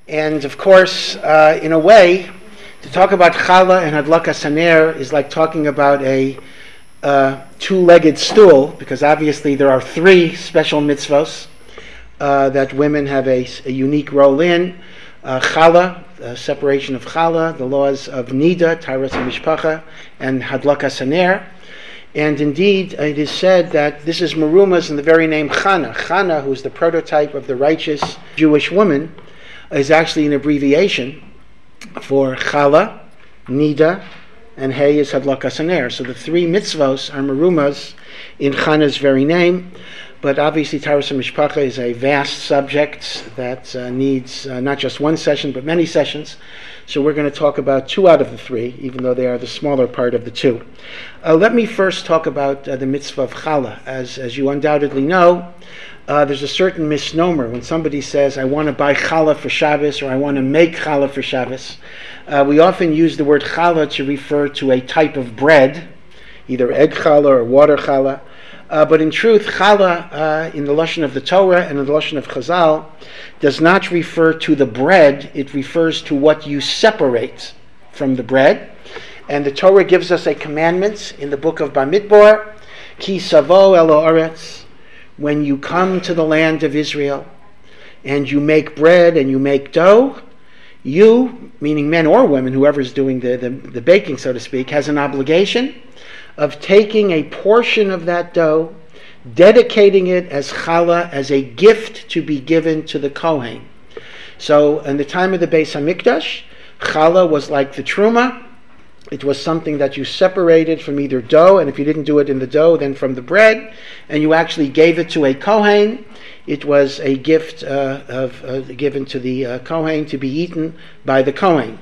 And of course, in a way, to talk about challah and hadlakas haner is like talking about a two-legged stool, because obviously there are three special mitzvos that women have a unique role in. Challah, separation of challah, the laws of nida, taras mishpacha, and hadlakas haner. And indeed, it is said that this is merumas in the very name Chana. Chana, who is the prototype of the righteous Jewish woman, is actually an abbreviation for Chala, Nida, and Hey is Hadlakas Haner. So the three mitzvos are merumas in Chana's very name. But obviously, Taras Mishpacha is a vast subject that needs not just one session, but many sessions. So we're going to talk about two out of the three, even though they are the smaller part of the two. Let me first talk about the mitzvah of challah. As you undoubtedly know, there's a certain misnomer when somebody says, I want to buy challah for Shabbos, or I want to make challah for Shabbos. We often use the word challah to refer to a type of bread, either egg challah or water challah. But in truth, challah, in the lashon of the Torah and in the lashon of Chazal, does not refer to the bread. It refers to what you separate from the bread. And the Torah gives us a commandment in the book of Bamidbar, Ki savo el haaretz, when you come to the land of Israel and you make bread and you make dough, you, meaning men or women, whoever's doing the baking, so to speak, has an obligation of taking a portion of that dough, dedicating it as challah, as a gift to be given to the Kohen. So in the time of the Beis HaMikdash, challah was like the truma. It was something that you separated from either dough, and if you didn't do it in the dough, then from the bread, and you actually gave it to a Kohen. It was a gift given to the Kohen to be eaten by the Kohen.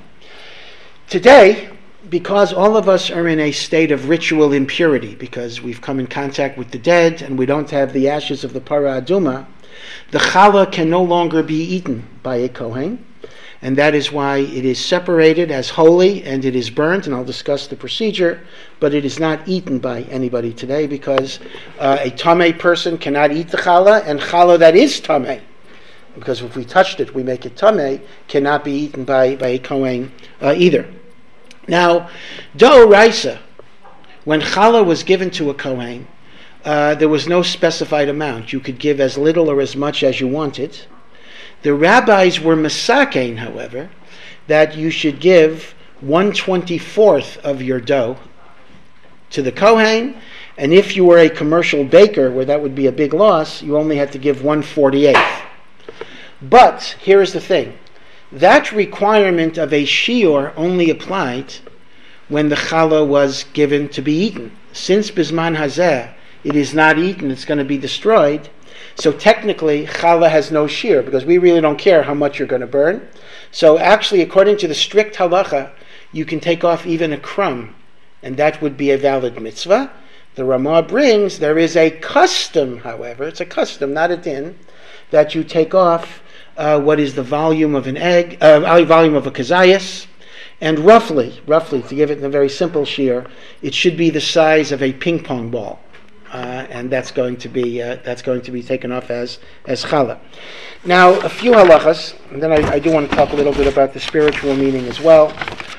Today, because all of us are in a state of ritual impurity, because we've come in contact with the dead and we don't have the ashes of the para aduma, the challah can no longer be eaten by a kohen, and that is why it is separated as holy and it is burnt, and I'll discuss the procedure, but it is not eaten by anybody today, because a tameh person cannot eat the challah, and challah that is tameh, because if we touched it, we make it tameh, cannot be eaten by a kohen either. Now, d'oraisa, when challah was given to a kohen, there was no specified amount. You could give as little or as much as you wanted. The rabbis were masakein, however, that you should give 1/24 of your dough to the kohen, and if you were a commercial baker, where that would be a big loss, you only had to give 1/48. But here is the thing. That requirement of a shiur only applied when the challah was given to be eaten. Since bisman hazeh, it is not eaten, it's going to be destroyed. So technically, challah has no shiur, because we really don't care how much you're going to burn. So actually, according to the strict halacha, you can take off even a crumb, and that would be a valid mitzvah. The Ramah brings, there is a custom, however, it's a custom, not a din, that you take off what is the volume of an egg, volume of a kazayas, and roughly, to give it in a very simple shiur, it should be the size of a ping pong ball, and that's going to be taken off as challah. Now, a few halachas, and then I do want to talk a little bit about the spiritual meaning as well.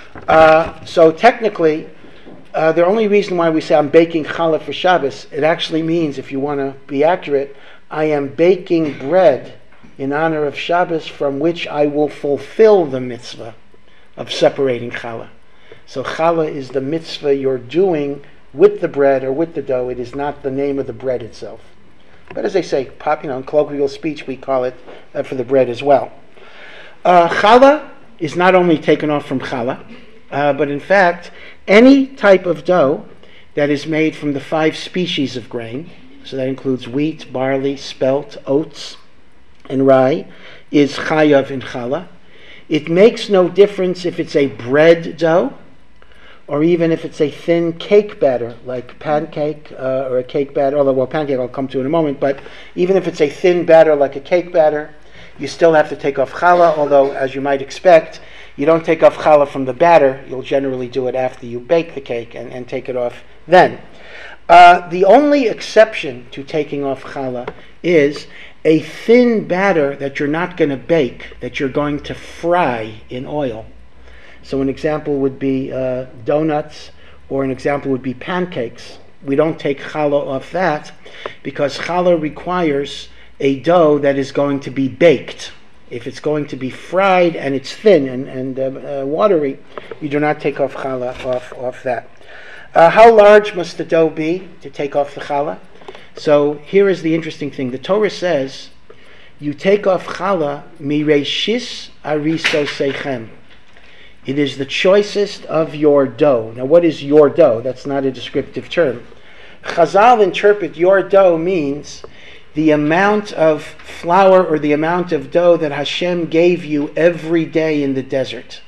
So technically, the only reason why we say I'm baking challah for Shabbos, it actually means, if you want to be accurate, I am baking bread in honor of Shabbos, from which I will fulfill the mitzvah of separating challah. So challah is the mitzvah you're doing with the bread or with the dough. It is not the name of the bread itself. But as I say, in colloquial speech, we call it for the bread as well. Challah is not only taken off from challah, but in fact, any type of dough that is made from the 5 species of grain, so that includes wheat, barley, spelt, oats, and rye, is chayav in challah. It makes no difference if it's a bread dough or even if it's a thin cake batter, like pancake or a cake batter, although pancake I'll come to in a moment, but even if it's a thin batter like a cake batter, you still have to take off challah, although as you might expect, you don't take off challah from the batter. You'll generally do it after you bake the cake and take it off then. The only exception to taking off challah is A thin batter that you're not going to bake, that you're going to fry in oil. So an example would be donuts, or an example would be pancakes. We don't take challah off that because challah requires a dough that is going to be baked. If it's going to be fried and it's thin and watery, you do not take off challah off that. How large must the dough be to take off the challah? So here is the interesting thing. The Torah says, you take off challah mireshis ariso sechem. It is the choicest of your dough. Now what is your dough? That's not a descriptive term. Chazal interpret your dough means the amount of flour or the amount of dough that Hashem gave you every day in the desert.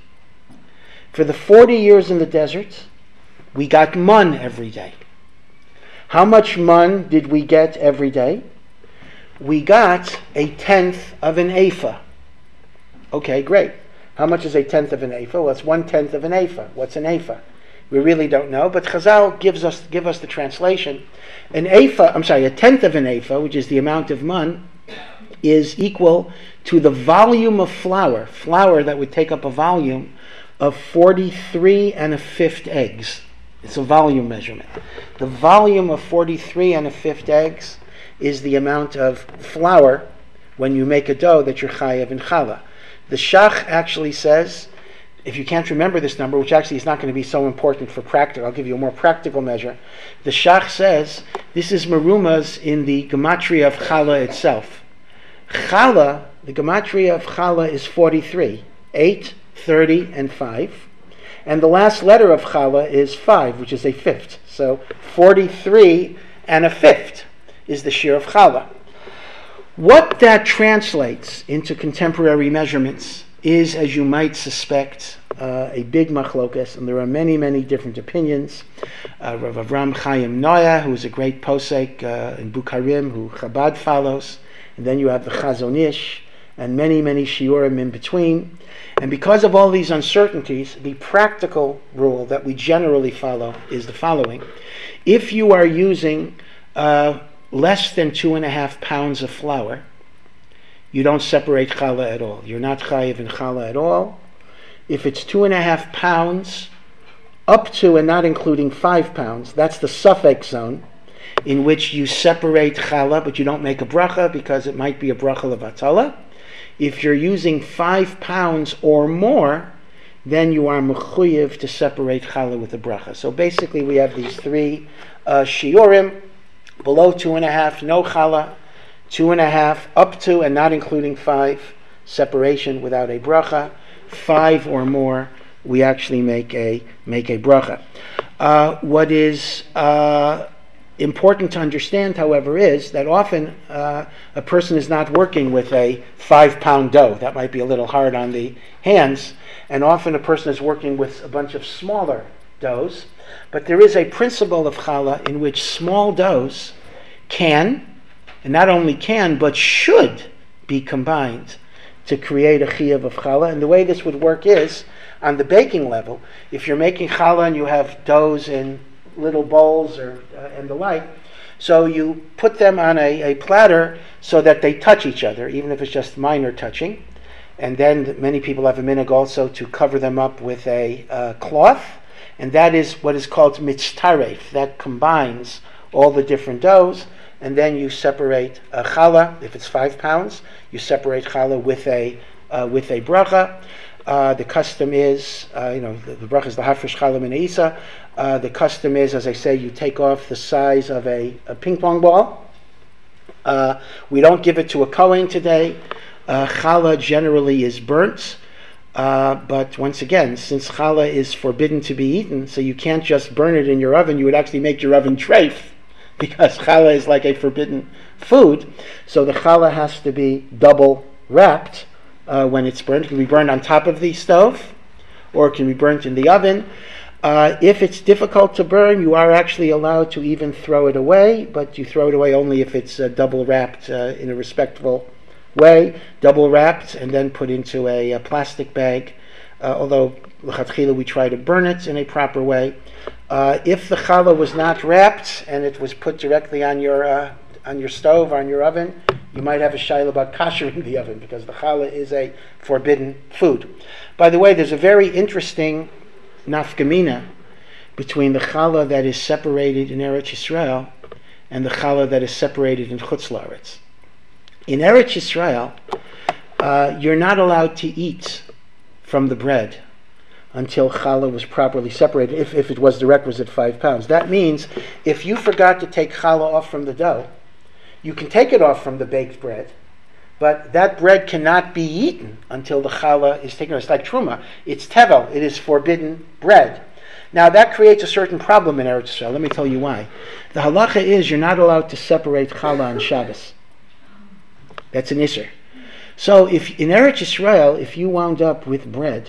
For the 40 years in the desert, we got mun every day. How much mun did we get every day? We got 1/10 of an ephah. Okay, great. How much is 1/10 of an ephah? Well, it's 1/10 of an ephah. What's an ephah? We really don't know, but Chazal give us the translation. A 1/10 of an ephah, which is the amount of mun, is equal to the volume of flour that would take up a volume of 43 1/5 eggs. It's a volume measurement. The volume of 43 1/5 eggs is the amount of flour when you make a dough that you're chayav in challah. The Shach actually says, if you can't remember this number, which actually is not going to be so important for practical, I'll give you a more practical measure. The Shach says this is merumas in the gematria of challah itself. Challah, the gematria of challah is 43, 8, 30, and 5. And the last letter of challah is 5, which is a fifth. So 43 1/5 is the shir of challah. What that translates into contemporary measurements is, as you might suspect, a big machlokas, and there are many, many different opinions. Rav Avram Chaim Noya, who is a great posek in Bukharim, who Chabad follows, and then you have the Chazon Ish, and many, many shiurim in between. And because of all these uncertainties, the practical rule that we generally follow is the following. If you are using less than 2.5 pounds of flour, you don't separate challah at all. You're not chayiv in challah at all. If it's 2.5 pounds, up to and not including 5 pounds, that's the suffix zone, in which you separate challah, but you don't make a bracha because it might be a bracha levatala. If you're using 5 pounds or more, then you are mechuyev to separate challah with a bracha. So basically we have these three shiurim. Below 2.5, no challah. 2.5, up to and not including 5, separation without a bracha. 5 or more, we actually make a bracha. What is important to understand, however, is that often a person is not working with a 5-pound dough. That might be a little hard on the hands, and often a person is working with a bunch of smaller doughs. But there is a principle of challah in which small doughs can, and not only can, but should be combined to create a chiyuv of challah. And the way this would work is, on the baking level, if you're making challah and you have doughs in little bowls and the like, so you put them on a platter so that they touch each other, even if it's just minor touching. And then many people have a minhag also to cover them up with a cloth, and that is what is called mitztaref. That combines all the different doughs, and then you separate challah. If it's 5 pounds, you separate challah with a bracha. The custom is, the bracha is the hafresh challah min isa. The custom is, as I say, you take off the size of a ping pong ball. We don't give it to a kohen today. Challah generally is burnt. But once again, since challah is forbidden to be eaten, so you can't just burn it in your oven, you would actually make your oven treif, because challah is like a forbidden food. So the challah has to be double wrapped when it's burnt. It can be burned on top of the stove, or it can be burnt in the oven. If it's difficult to burn, you are actually allowed to even throw it away, but you throw it away only if it's double wrapped in a respectful way, double wrapped, and then put into a plastic bag. Although l'chatchila we try to burn it in a proper way. If the challah was not wrapped and it was put directly on your stove, on your oven, you might have a shaila about kashering the oven because the challah is a forbidden food. By the way, there's a very interesting nafkamina between the challah that is separated in Eretz Yisrael and the challah that is separated in Chutz La'aretz. In Eretz Yisrael, you're not allowed to eat from the bread until challah was properly separated, if it was the requisite 5 pounds. That means if you forgot to take challah off from the dough, you can take it off from the baked bread, but that bread cannot be eaten until the challah is taken off. It's like truma. It's tevel. It is forbidden bread. Now that creates a certain problem in Eretz Yisrael. Let me tell you why. The halacha is you're not allowed to separate challah on Shabbos. That's an isser. So if in Eretz Yisrael, if you wound up with bread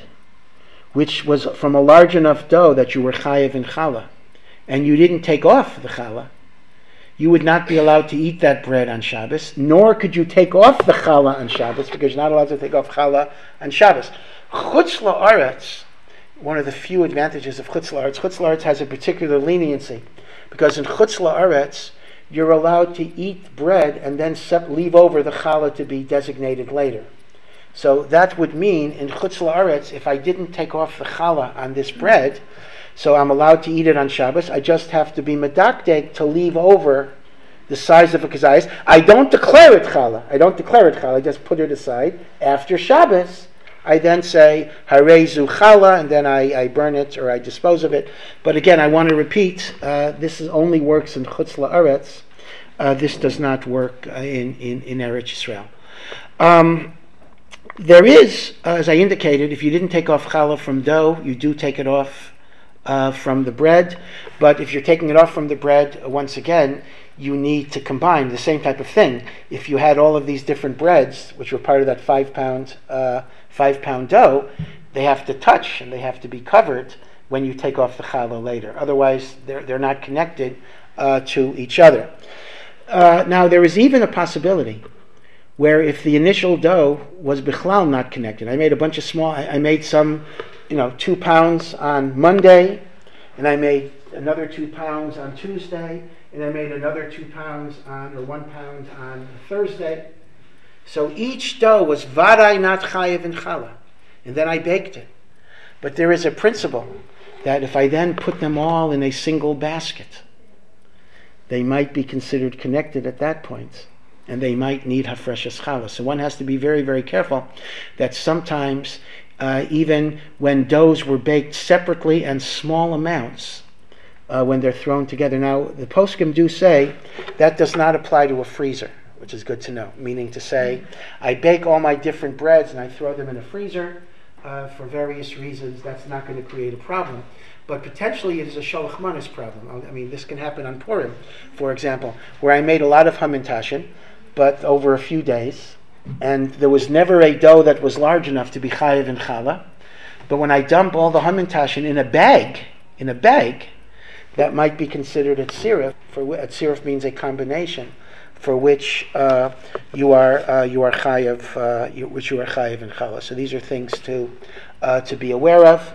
which was from a large enough dough that you were chayev in challah, and you didn't take off the challah, you would not be allowed to eat that bread on Shabbos, nor could you take off the challah on Shabbos, because you're not allowed to take off challah on Shabbos. Chutz la'aretz, one of the few advantages of Chutz la'aretz has a particular leniency, because in Chutz la'aretz, you're allowed to eat bread and then leave over the challah to be designated later. So that would mean in Chutz la'aretz, if I didn't take off the challah on this bread, so I'm allowed to eat it on Shabbos, I just have to be medakdek to leave over the size of a kazayas. I don't declare it challah. I just put it aside. After Shabbos, I then say harezu challah, and then I burn it or I dispose of it. But again, I want to repeat: this only works in Chutz la'aretz. This does not work in Eretz Yisrael. There is, as I indicated, if you didn't take off challah from dough, you do take it off from the bread. But if you're taking it off from the bread, once again, you need to combine the same type of thing. If you had all of these different breads, which were part of that 5 pound dough, they have to touch and they have to be covered when you take off the challah later. Otherwise, they're not connected to each other. Now, there is even a possibility where if the initial dough was bichlal not connected, I made a bunch of I made some, 2 pounds on Monday, and I made another 2 pounds on Tuesday, and I made another 2 pounds or 1 pound on Thursday. So each dough was vaday not chayev in challah, and then I baked it. But there is a principle that if I then put them all in a single basket, they might be considered connected at that point, and they might need hafreshes challah. So one has to be very, very careful that sometimes, even when doughs were baked separately and small amounts, when they're thrown together. Now, the poskim do say that does not apply to a freezer, which is good to know. Meaning to say, I bake all my different breads and I throw them in a freezer for various reasons. That's not going to create a problem. But potentially it is a sholach manas problem. I mean, this can happen on Purim, for example, where I made a lot of hamintashen, but over a few days, and there was never a dough that was large enough to be chayev in challah. But when I dump all the hamintashen in a bag, that might be considered a tziruf. A tziruf means a combination, for which you are chayev, which you are chayev in challah. So these are things to be aware of.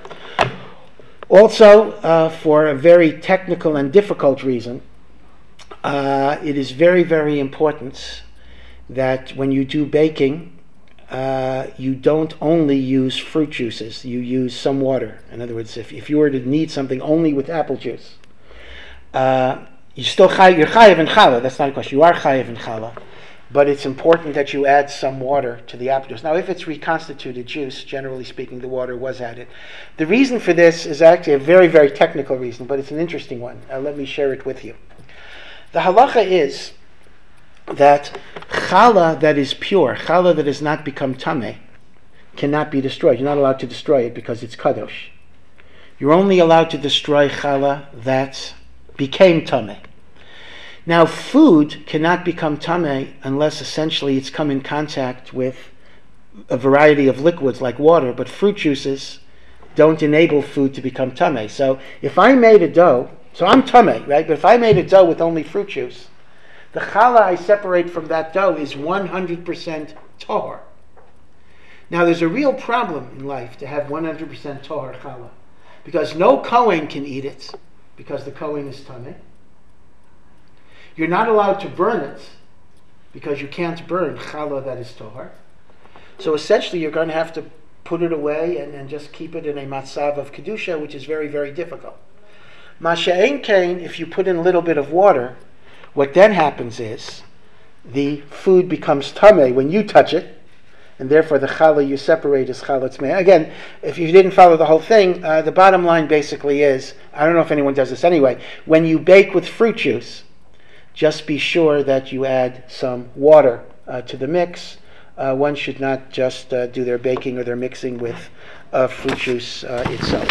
Also, for a very technical and difficult reason, it is very, very important that when you do baking, you don't only use fruit juices. You use some water. In other words, if you were to knead something only with apple juice, you're chayev in challah. That's not a question. You are chayev in challah. But it's important that you add some water to the apple juice. Now, if it's reconstituted juice, generally speaking, the water was added. The reason for this is actually a very, very technical reason, but it's an interesting one. Let me share it with you. The halacha is that challah that is pure, challah that has not become tameh, cannot be destroyed. You're not allowed to destroy it because it's kadosh. You're only allowed to destroy challah that became tameh. Now, food cannot become tameh unless essentially it's come in contact with a variety of liquids like water, but fruit juices don't enable food to become tameh. So if I made a dough, so I'm tameh, right? But if I made a dough with only fruit juice, the challah I separate from that dough is 100% tahor. Now, there's a real problem in life to have 100% tahor challah, because no Kohen can eat it, because the Kohen is tameh. You're not allowed to burn it because you can't burn challah that is tohar. So essentially you're going to have to put it away and just keep it in a matzav of kedusha, which is very, very difficult. Masha'en kain, if you put in a little bit of water, what then happens is the food becomes tameh when you touch it, and therefore the challah you separate is challah tmei. Again, if you didn't follow the whole thing, the bottom line basically is, I don't know if anyone does this anyway, when you bake with fruit juice, just be sure that you add some water to the mix. One should not just do their baking or their mixing with fruit juice itself.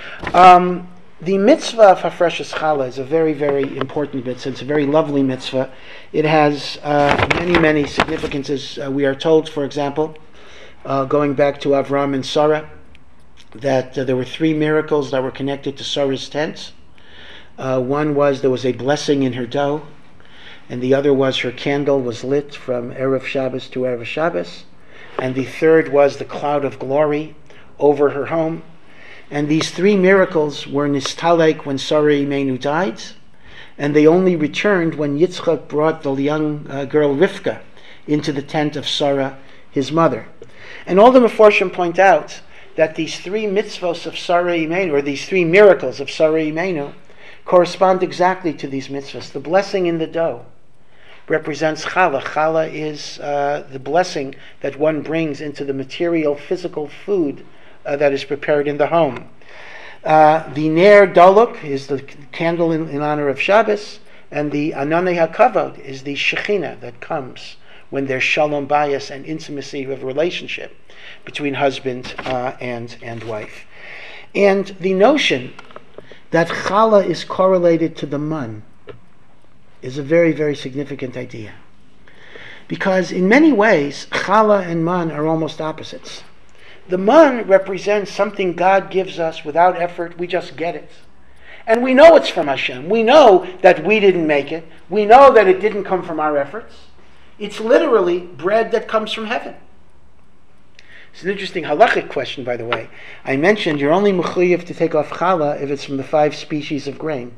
The mitzvah of Hafreshes Challah is a very, very important mitzvah. It's a very lovely mitzvah. It has many, many significances. We are told, for example, going back to Avram and Sarah, that there were 3 miracles that were connected to Sarah's tent. One was there was a blessing in her dough, and the other was her candle was lit from Erev Shabbos to Erev Shabbos, and the third was the cloud of glory over her home. And these 3 miracles were nistalek when Sarah Imenu died, and they only returned when Yitzchak brought the young girl Rivka into the tent of Sarah, his mother. And all the Meforshim point out that these 3 mitzvos of Sarah Imenu, or these 3 miracles of Sarah Imenu, correspond exactly to these mitzvos. The blessing in the dough represents challah. Challah is the blessing that one brings into the material, physical food that is prepared in the home. The Ner Daluk is the candle in honor of Shabbos, and the Ananei HaKavod is the Shekhinah that comes when there's shalom bayis and intimacy of relationship between husband and wife. And the notion that challah is correlated to the man is a very, very significant idea. Because in many ways, challah and man are almost opposites. The man represents something God gives us without effort. We just get it. And we know it's from Hashem. We know that we didn't make it. We know that it didn't come from our efforts. It's literally bread that comes from heaven. It's an interesting halachic question, by the way. I mentioned you're only mechuyev to take off challah if it's from the 5 species of grain.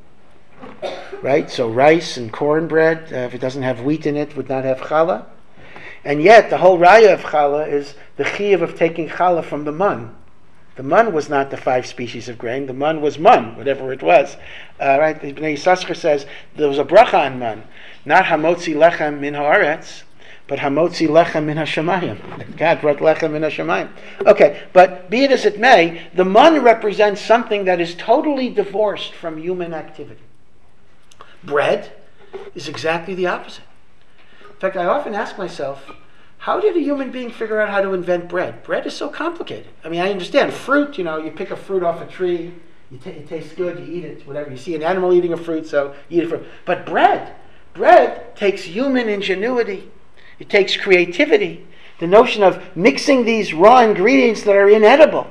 Right? So rice and cornbread, if it doesn't have wheat in it, would not have challah. And yet, the whole raya of challah is the chiyuv of taking challah from the man. The man was not the 5 species of grain. The man was man, whatever it was. Right? The Bnei Yissaschar says there was a bracha on man, not hamotzi lechem min haaretz, but hamotzi lechem min hashamayim. God brought lechem min hashamayim. Okay, but be it as it may, the man represents something that is totally divorced from human activity. Bread is exactly the opposite. In fact, I often ask myself, how did a human being figure out how to invent bread? Bread is so complicated. I mean, I understand fruit, you pick a fruit off a tree, it tastes good, you eat it, whatever. You see an animal eating a fruit, so you eat it fruit. But bread takes human ingenuity. It takes creativity. The notion of mixing these raw ingredients that are inedible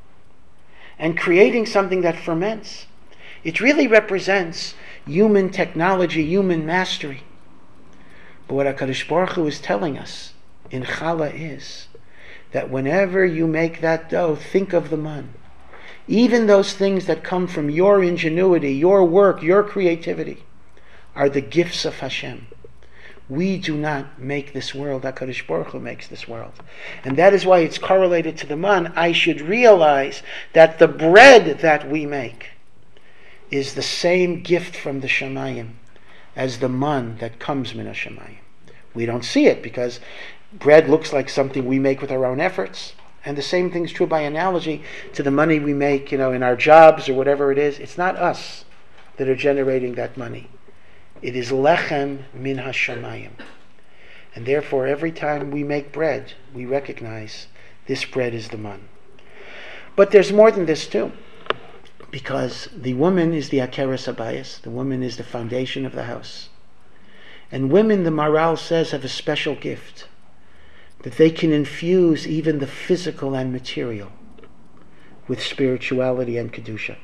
and creating something that ferments. It really represents human technology, human mastery. But what HaKadosh Baruch Hu is telling us in challah is that whenever you make that dough, think of the man. Even those things that come from your ingenuity, your work, your creativity, are the gifts of Hashem. We do not make this world. HaKadosh Baruch Hu makes this world. And that is why it's correlated to the man. I should realize that the bread that we make is the same gift from the Shamayim as the man that comes min hashamayim. We don't see it because bread looks like something we make with our own efforts. And the same thing is true by analogy to the money we make, in our jobs or whatever it is. It's not us that are generating that money. It is lechem min hashamayim. And therefore, every time we make bread, we recognize this bread is the man. But there's more than this too. Because the woman is the akeres habayis, the woman is the foundation of the house. And women, the Maharal says, have a special gift, that they can infuse even the physical and material with spirituality and kedusha.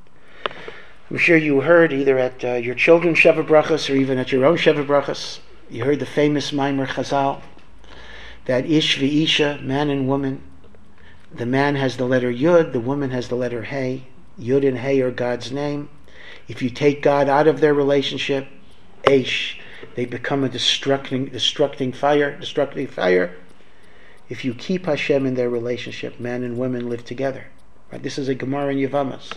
I'm sure you heard either at your children's Sheva Brachos or even at your own Sheva Brachos, you heard the famous Maimer Chazal, that Ish v'Isha, man and woman, the man has the letter Yud, the woman has the letter Hey. Yud and Hey are God's name. If you take God out of their relationship, Eish, They become a destructing fire. If you keep Hashem in their relationship, men and women live together. Right? This is a Gemara in Yevamos.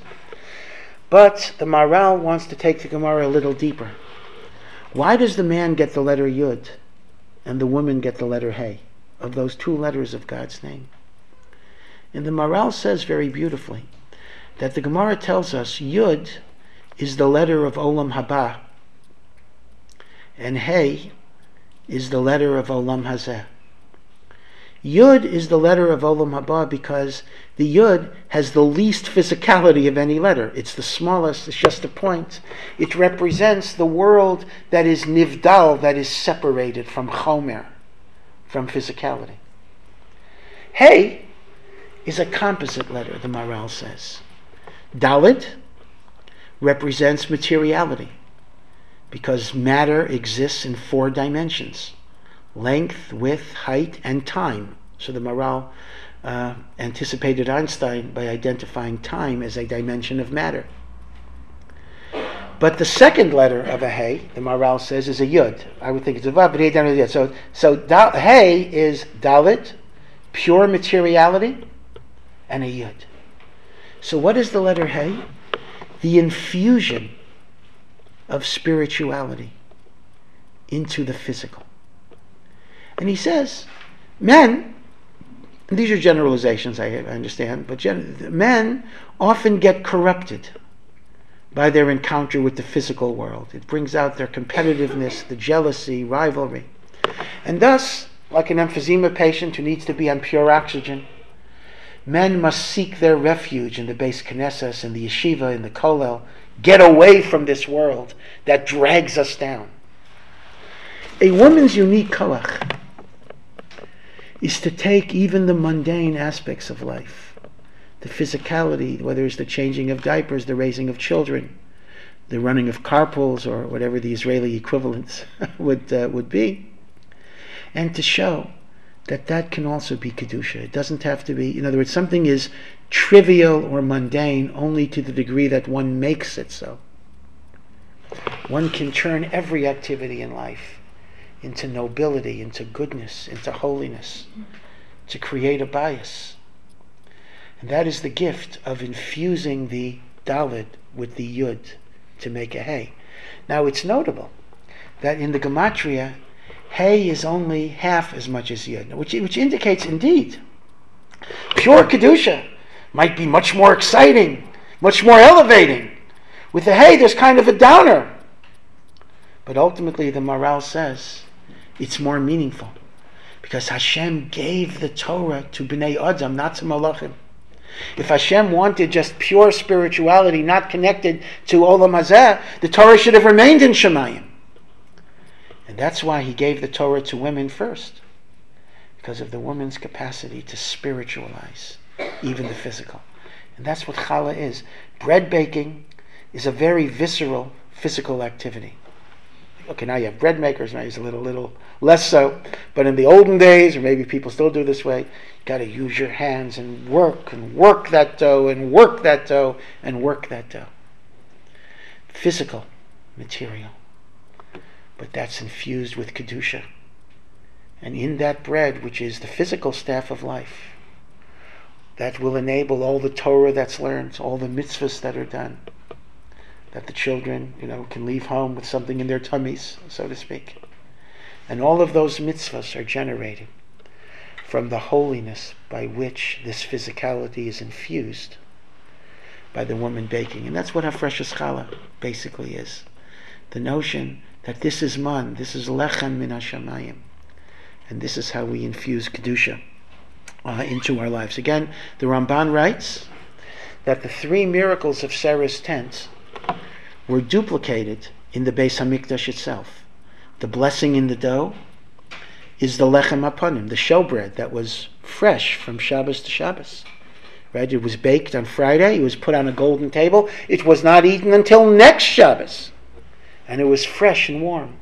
But the Maharal wants to take the Gemara a little deeper. Why does the man get the letter Yud and the woman get the letter Hey, of those two letters of God's name? And the Maharal says very beautifully that the Gemara tells us Yud is the letter of Olam Haba, and Hey is the letter of Olam Hazeh. Yud is the letter of Olam Haba because the Yud has the least physicality of any letter. It's the smallest, it's just a point. It represents the world that is nivdal, that is separated from chomer, from physicality. Hey is a composite letter, the Maharal says. Dalet represents materiality because matter exists in 4 dimensions: length, width, height, and time. So the Maharal anticipated Einstein by identifying time as a dimension of matter. But the second letter of a Hey, the Maharal says, is a Yud. I would think it's a Vav, but he identified a Yud. So Hey is Dalet, pure materiality, and a Yud. So what is the letter Hey? The infusion of spirituality into the physical. And he says, men, and these are generalizations, I understand, but men often get corrupted by their encounter with the physical world. It brings out their competitiveness, the jealousy, rivalry. And thus, like an emphysema patient who needs to be on pure oxygen, men must seek their refuge in the Beis Knesset, in the yeshiva, in the kollel, get away from this world that drags us down. A woman's unique koach is to take even the mundane aspects of life, the physicality, whether it's the changing of diapers, the raising of children, the running of carpools, or whatever the Israeli equivalents would be, and to show that can also be Kedusha. It doesn't have to be, in other words, something is trivial or mundane only to the degree that one makes it so. One can turn every activity in life into nobility, into goodness, into holiness, to create a bias. And that is the gift of infusing the Dalet with the Yud to make a Hey. Now it's notable that in the Gematria, Hey is only half as much as Yud, which indicates indeed pure Kedusha might be much more exciting, much more elevating. With the Hey, there's kind of a downer. But ultimately, the Maharal says it's more meaningful because Hashem gave the Torah to Bnei Adam, not to Malachim. If Hashem wanted just pure spirituality, not connected to Olam Hazeh, the Torah should have remained in Shemayim. And that's why he gave the Torah to women first, because of the woman's capacity to spiritualize even the physical. And that's what challah is. Bread baking is a very visceral physical activity. Okay, now you have bread makers, now it's a little less so, but in the olden days, or maybe people still do this way, you got to use your hands and work that dough, and work that dough, and work that dough. Physical material. But that's infused with Kedusha. And in that bread, which is the physical staff of life, that will enable all the Torah that's learned, all the mitzvahs that are done, that the children, can leave home with something in their tummies, so to speak. And all of those mitzvahs are generated from the holiness by which this physicality is infused by the woman baking. And that's what Hafreshus Challah basically is. The notion that this is man, this is lechem min hashamayim. And this is how we infuse Kedusha into our lives. Again, the Ramban writes that the 3 miracles of Sarah's tent were duplicated in the Beis HaMikdash itself. The blessing in the dough is the lechem apanim, the showbread that was fresh from Shabbos to Shabbos. Right? It was baked on Friday, it was put on a golden table, it was not eaten until next Shabbos. And it was fresh and warm.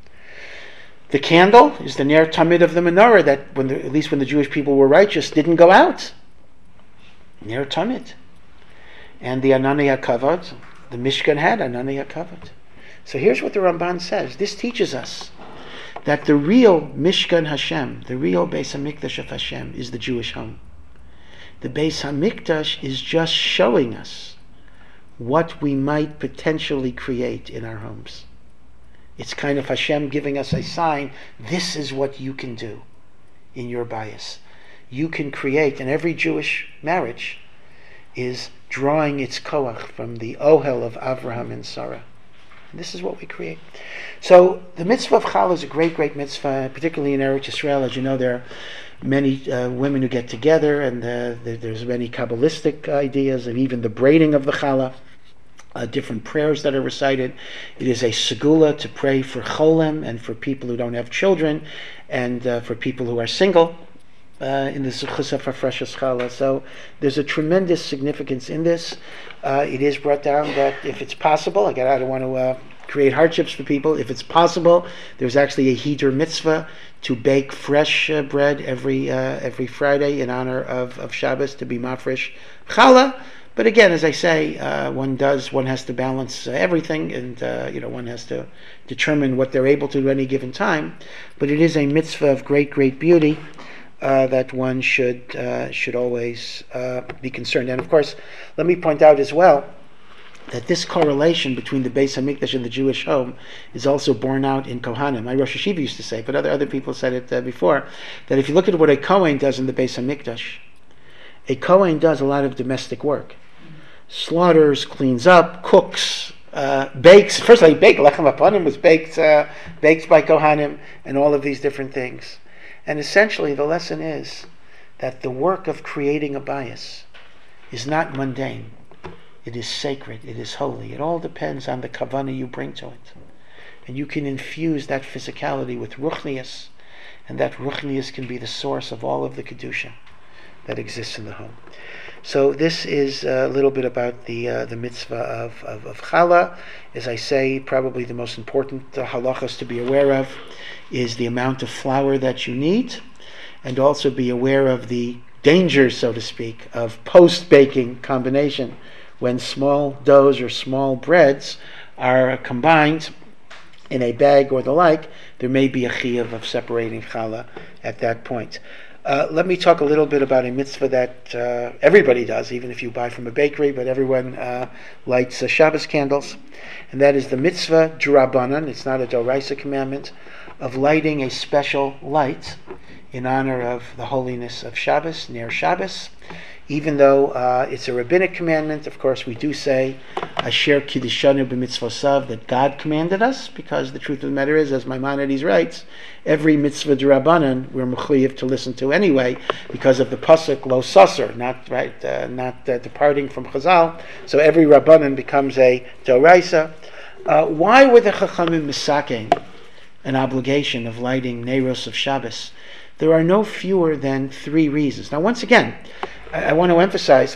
The candle is the Ner Tamid of the menorah that, at least when the Jewish people were righteous, didn't go out. Ner Tamid. And the Anani HaKavod, the Mishkan had Anani HaKavod. So here's what the Ramban says. This teaches us that the real Mishkan Hashem, the real Beis HaMikdash of Hashem, is the Jewish home. The Beis HaMikdash is just showing us what we might potentially create in our homes. It's kind of Hashem giving us a sign, this is what you can do in your bias. You can create, and every Jewish marriage is drawing its koach from the ohel of Avraham and Sarah. And this is what we create. So the mitzvah of Challah is a great, great mitzvah, particularly in Eretz Yisrael. As you know, there are many women who get together, and there's many Kabbalistic ideas, and even the braiding of the Challah, different prayers that are recited. It is a segula to pray for cholem and for people who don't have children, and for people who are single. In the Zuchas of Hafreshas Challah. So there's a tremendous significance in this. It is brought down that if it's possible, I don't want to create hardships for people, if it's possible, there's actually a Hidur mitzvah to bake fresh bread every Friday in honor of Shabbos, to be mafresh Challah. But again, as I say, one has to balance everything, and one has to determine what they're able to do at any given time. But it is a mitzvah of great, great beauty. That one should always be concerned. And of course, let me point out as well that this correlation between the Beis HaMikdash and the Jewish home is also borne out in Kohanim. My Rosh Hashiva used to say, but other people said it before, that if you look at what a Kohen does in the Beis HaMikdash, a Kohen does a lot of domestic work. Slaughters, cleans up, cooks, bakes. First, Lechem Apanim was baked by Kohanim, and all of these different things. And essentially, the lesson is that the work of creating a bias is not mundane. It is sacred. It is holy. It all depends on the kavanah you bring to it. And you can infuse that physicality with ruchnius, and that ruchnius can be the source of all of the kedusha that exists in the home. So this is a little bit about the mitzvah of Challah. As I say, probably the most important halachas to be aware of is the amount of flour that you need, and also be aware of the dangers, so to speak, of post-baking combination. When small doughs or small breads are combined in a bag or the like, there may be a chiyuv of separating challah at that point. Let me talk a little bit about a mitzvah that everybody does, even if you buy from a bakery, but everyone lights Shabbos candles, and that is the mitzvah d'Rabbanan. It's not a d'oraisa commandment, of lighting a special light in honor of the holiness of Shabbos, Ner Shabbos. Even though it's a rabbinic commandment, of course, we do say Asher Kiddushanu b'mitzvosav, that God commanded us, because the truth of the matter is, as Maimonides writes, every mitzvah d'Rabbanan we're mechuyev to listen to anyway, because of the pasuk lo saser, not departing from Chazal. So every Rabbanan becomes a d'oraisa. Why were the Chachamim misaking an obligation of lighting Neiros of Shabbos? There are no fewer than 3 reasons. Now, once again, I want to emphasize,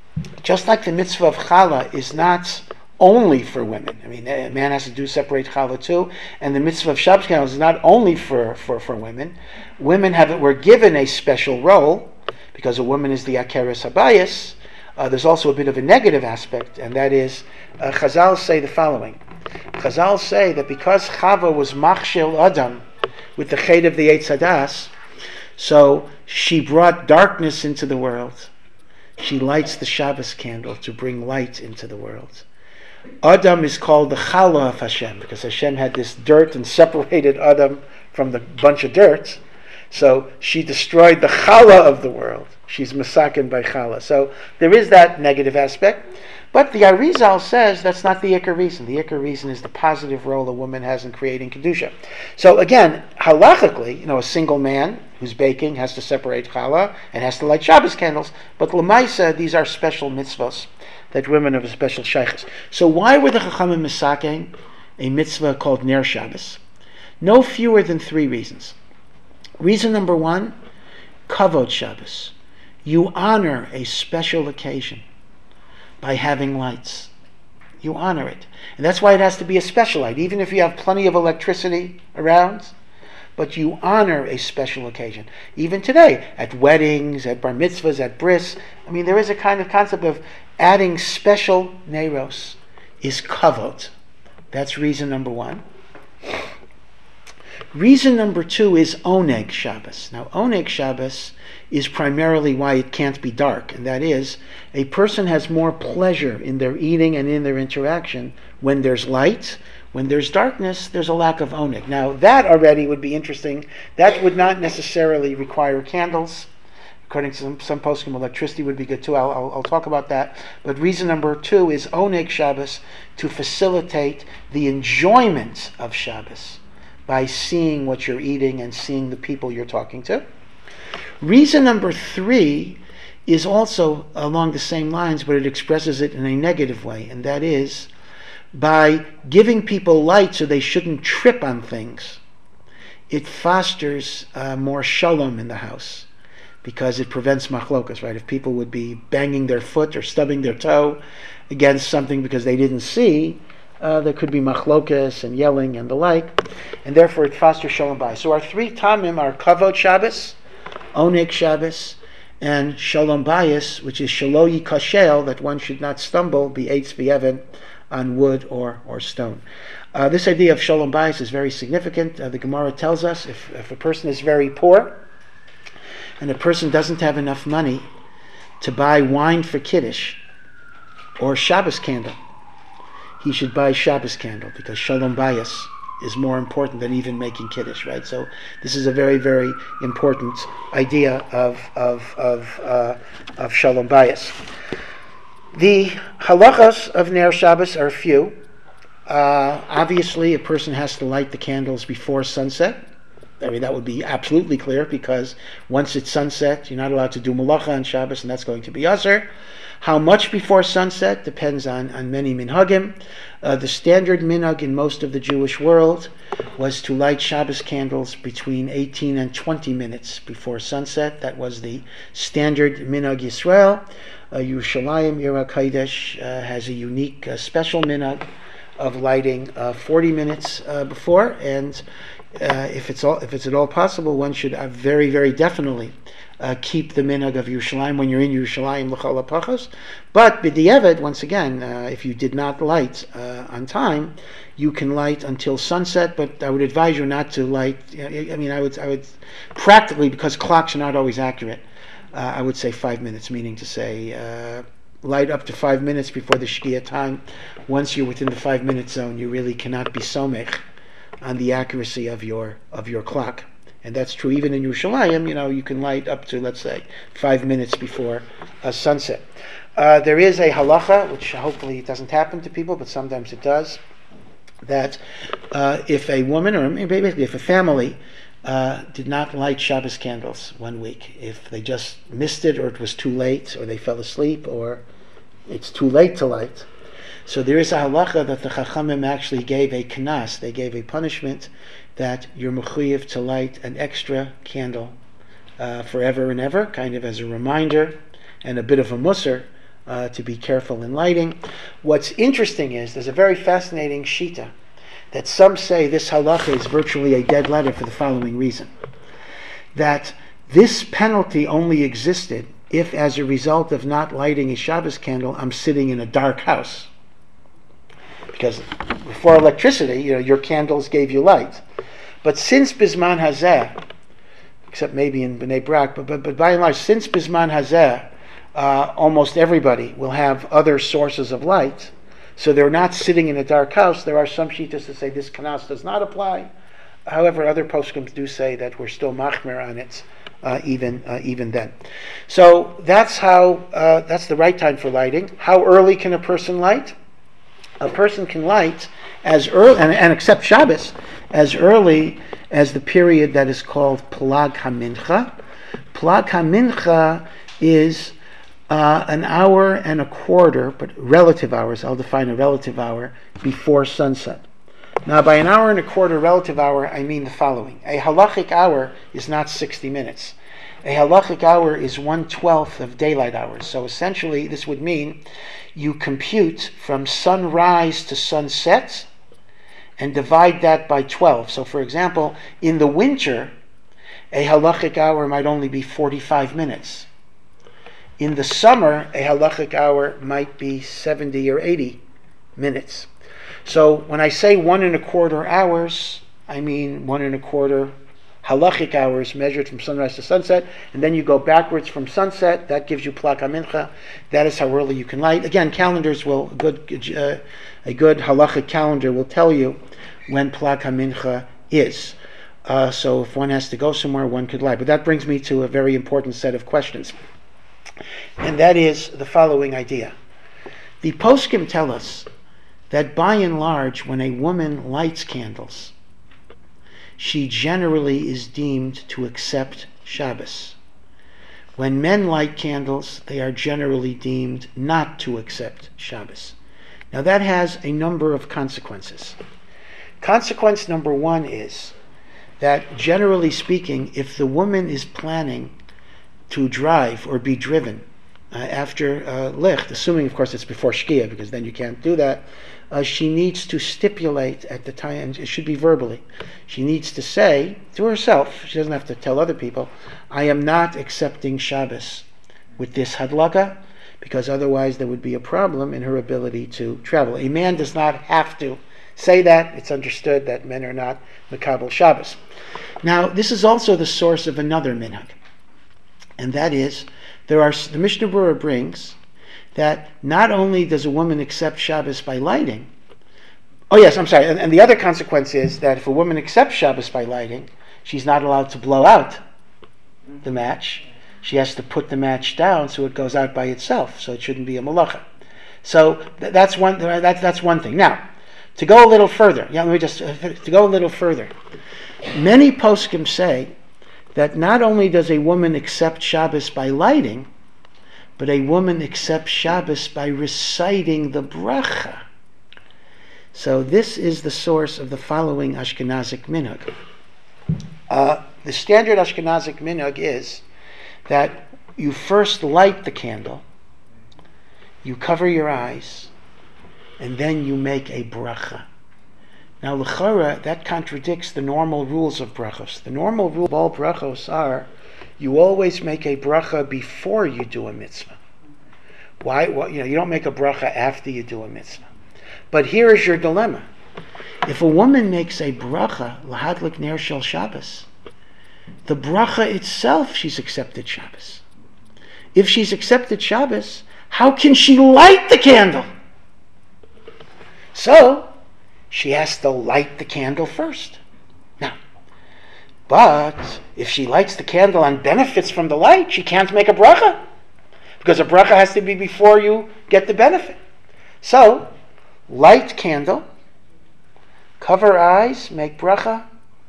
just like the mitzvah of Challah is not only for women. I mean, a man has to do separate Challah too, and the mitzvah of Shabbos candles is not only for women. Women were given a special role, because a woman is the Akeres Habayis. There's also a bit of a negative aspect, and that is, Chazal say the following. Chazal say that because Chava was Machshel Adam, with the Ched of the Eitz Hadas, so she brought darkness into the world. She lights the Shabbos candle to bring light into the world. Adam is called the Challah of Hashem, because Hashem had this dirt and separated Adam from the bunch of dirt. So she destroyed the Challah of the world. She's masakin by Challah. So there is that negative aspect. But the Arizal says that's not the Iker reason. The Iker reason is the positive role a woman has in creating Kedusha. So again, halachically, a single man who's baking has to separate Challah and has to light Shabbos candles. But L'maisa, these are special mitzvahs that women have a special shaykhs. So why were the Chachamim misaking a mitzvah called Ner Shabbos? No fewer than 3 reasons. Reason number 1, Kavod Shabbos. You honor a special occasion by having lights. You honor it. And that's why it has to be a special light, even if you have plenty of electricity around. But you honor a special occasion. Even today, at weddings, at bar mitzvahs, at bris, there is a kind of concept of adding special neiros is kavod. That's reason number one. Reason number two is Oneg Shabbos. Now, Oneg Shabbos is primarily why it can't be dark, and that is, a person has more pleasure in their eating and in their interaction when there's light. When there's darkness, there's a lack of Oneg. Now, that already would be interesting. That would not necessarily require candles. According to some poskim, electricity would be good too. I'll talk about that. But reason number two is Oneg Shabbos, to facilitate the enjoyment of Shabbos by seeing what you're eating and seeing the people you're talking to. Reason number three is also along the same lines, but it expresses it in a negative way, and that is by giving people light so they shouldn't trip on things. It fosters more shalom in the house because it prevents machlokas, right? If people would be banging their foot or stubbing their toe against something because they didn't see, there could be machlokas and yelling and the like, and therefore it fosters shalom bayis. So our three tamim are kavod Shabbos, Oneg Shabbos, and shalom bayis, which is shelo yikashel, that one should not stumble, be eitz v'evan, on wood or stone. This idea of shalom bayis is very significant. The Gemara tells us if a person is very poor and a person doesn't have enough money to buy wine for Kiddush or Shabbos candle, he should buy Shabbos candle because shalom bayis is more important than even making Kiddush, right? So this is a very, very important idea of shalom bayis. The halachas of Ner Shabbos are few. Obviously, a person has to light the candles before sunset. I mean, that would be absolutely clear because once it's sunset, you're not allowed to do malacha on Shabbos, and that's going to be asur. How much before sunset depends on many minhagim. The standard minhag in most of the Jewish world was to light Shabbos candles between 18 and 20 minutes before sunset. That was the standard minhag Yisrael. Yerushalayim, Yer HaKodesh, has a unique special minhag of lighting 40 minutes before, and if it's at all possible, one should very, very definitely keep the minhag of Yerushalayim when you're in Yerushalayim l'chol hapachos. But b'diavad, once again, if you did not light on time, you can light until sunset. But I would advise you not to light. I mean, I would practically, because clocks are not always accurate, I would say 5 minutes, meaning to say light up to 5 minutes before the shkia time. Once you're within the 5 minute zone, you really cannot be somech on the accuracy of your clock. And that's true even in Yerushalayim. You can light up to, let's say, 5 minutes before sunset. There is a halacha, which hopefully doesn't happen to people, but sometimes it does, that if a woman, or basically if a family did not light Shabbos candles 1 week, if they just missed it, or it was too late, or they fell asleep, or it's too late to light, so there is a halacha that the Chachamim actually gave a knas, they gave a punishment that you're mechuyev to light an extra candle forever and ever, kind of as a reminder and a bit of a musar to be careful in lighting. What's interesting is there's a very fascinating shita that some say this halacha is virtually a dead letter for the following reason: that this penalty only existed if, as a result of not lighting a Shabbos candle, I'm sitting in a dark house. Because before electricity, your candles gave you light. But since Bisman Hazeh, except maybe in Bnei Brak, but by and large, since Bisman Hazeh, almost everybody will have other sources of light, so they're not sitting in a dark house. There are some shittas that say this kanas does not apply. However, other poskim do say that we're still machmer on it, even then. So that's the right time for lighting. How early can a person light? A person can light as early, and accept Shabbos, as early as the period that is called Plag HaMincha. Plag HaMincha is an hour and a quarter, but relative hours, I'll define a relative hour, before sunset. Now, by an hour and a quarter relative hour, I mean the following. A halachic hour is not 60 minutes. A halachic hour is 1/12 of daylight hours. So essentially, this would mean you compute from sunrise to sunset and divide that by 12. So, for example, in the winter, a halachic hour might only be 45 minutes. In the summer, a halachic hour might be 70 or 80 minutes. So when I say 1¼ hours, I mean 1¼ halachic hours measured from sunrise to sunset, and then you go backwards from sunset. That gives you plak mincha. That is how early you can light. Again, calendars will a good halachic calendar will tell you when plak mincha is. So if one has to go somewhere, one could light. But that brings me to a very important set of questions, and that is the following idea. The poskim tell us that by and large, when a woman lights candles, she generally is deemed to accept Shabbos. When men light candles, they are generally deemed not to accept Shabbos. Now that has a number of consequences. Consequence number one is that, generally speaking, if the woman is planning to drive or be driven after licht, assuming of course it's before Shkia, because then you can't do that, she needs to stipulate at the time, and it should be verbally, she needs to say to herself, she doesn't have to tell other people, I am not accepting Shabbos with this hadlaka, because otherwise there would be a problem in her ability to travel. A man does not have to say that. It's understood that men are not Mekabel Shabbos. Now, this is also the source of another minhag, and that is, the Mishnah Berurah brings that not only does a woman accept Shabbos by lighting, and the other consequence is that if a woman accepts Shabbos by lighting, she's not allowed to blow out the match. She has to put the match down so it goes out by itself, so it shouldn't be a malacha. So that's one thing. Now, to go a little further, many poskim say that not only does a woman accept Shabbos by lighting, but a woman accepts Shabbos by reciting the bracha. So this is the source of the following Ashkenazic minhag. The standard Ashkenazic minhag is that you first light the candle, you cover your eyes, and then you make a bracha. Now, l'chara, that contradicts the normal rules of brachos. The normal rule of all brachos are, you always make a bracha before you do a mitzvah. Why? Well, you don't make a bracha after you do a mitzvah. But here is your dilemma. If a woman makes a bracha, lahadlik ner shel Shabbos, the bracha itself, she's accepted Shabbos. If she's accepted Shabbos, how can she light the candle? So, she has to light the candle first. Now, but if she lights the candle and benefits from the light, she can't make a bracha, because a bracha has to be before you get the benefit. So, light candle, cover eyes, make bracha,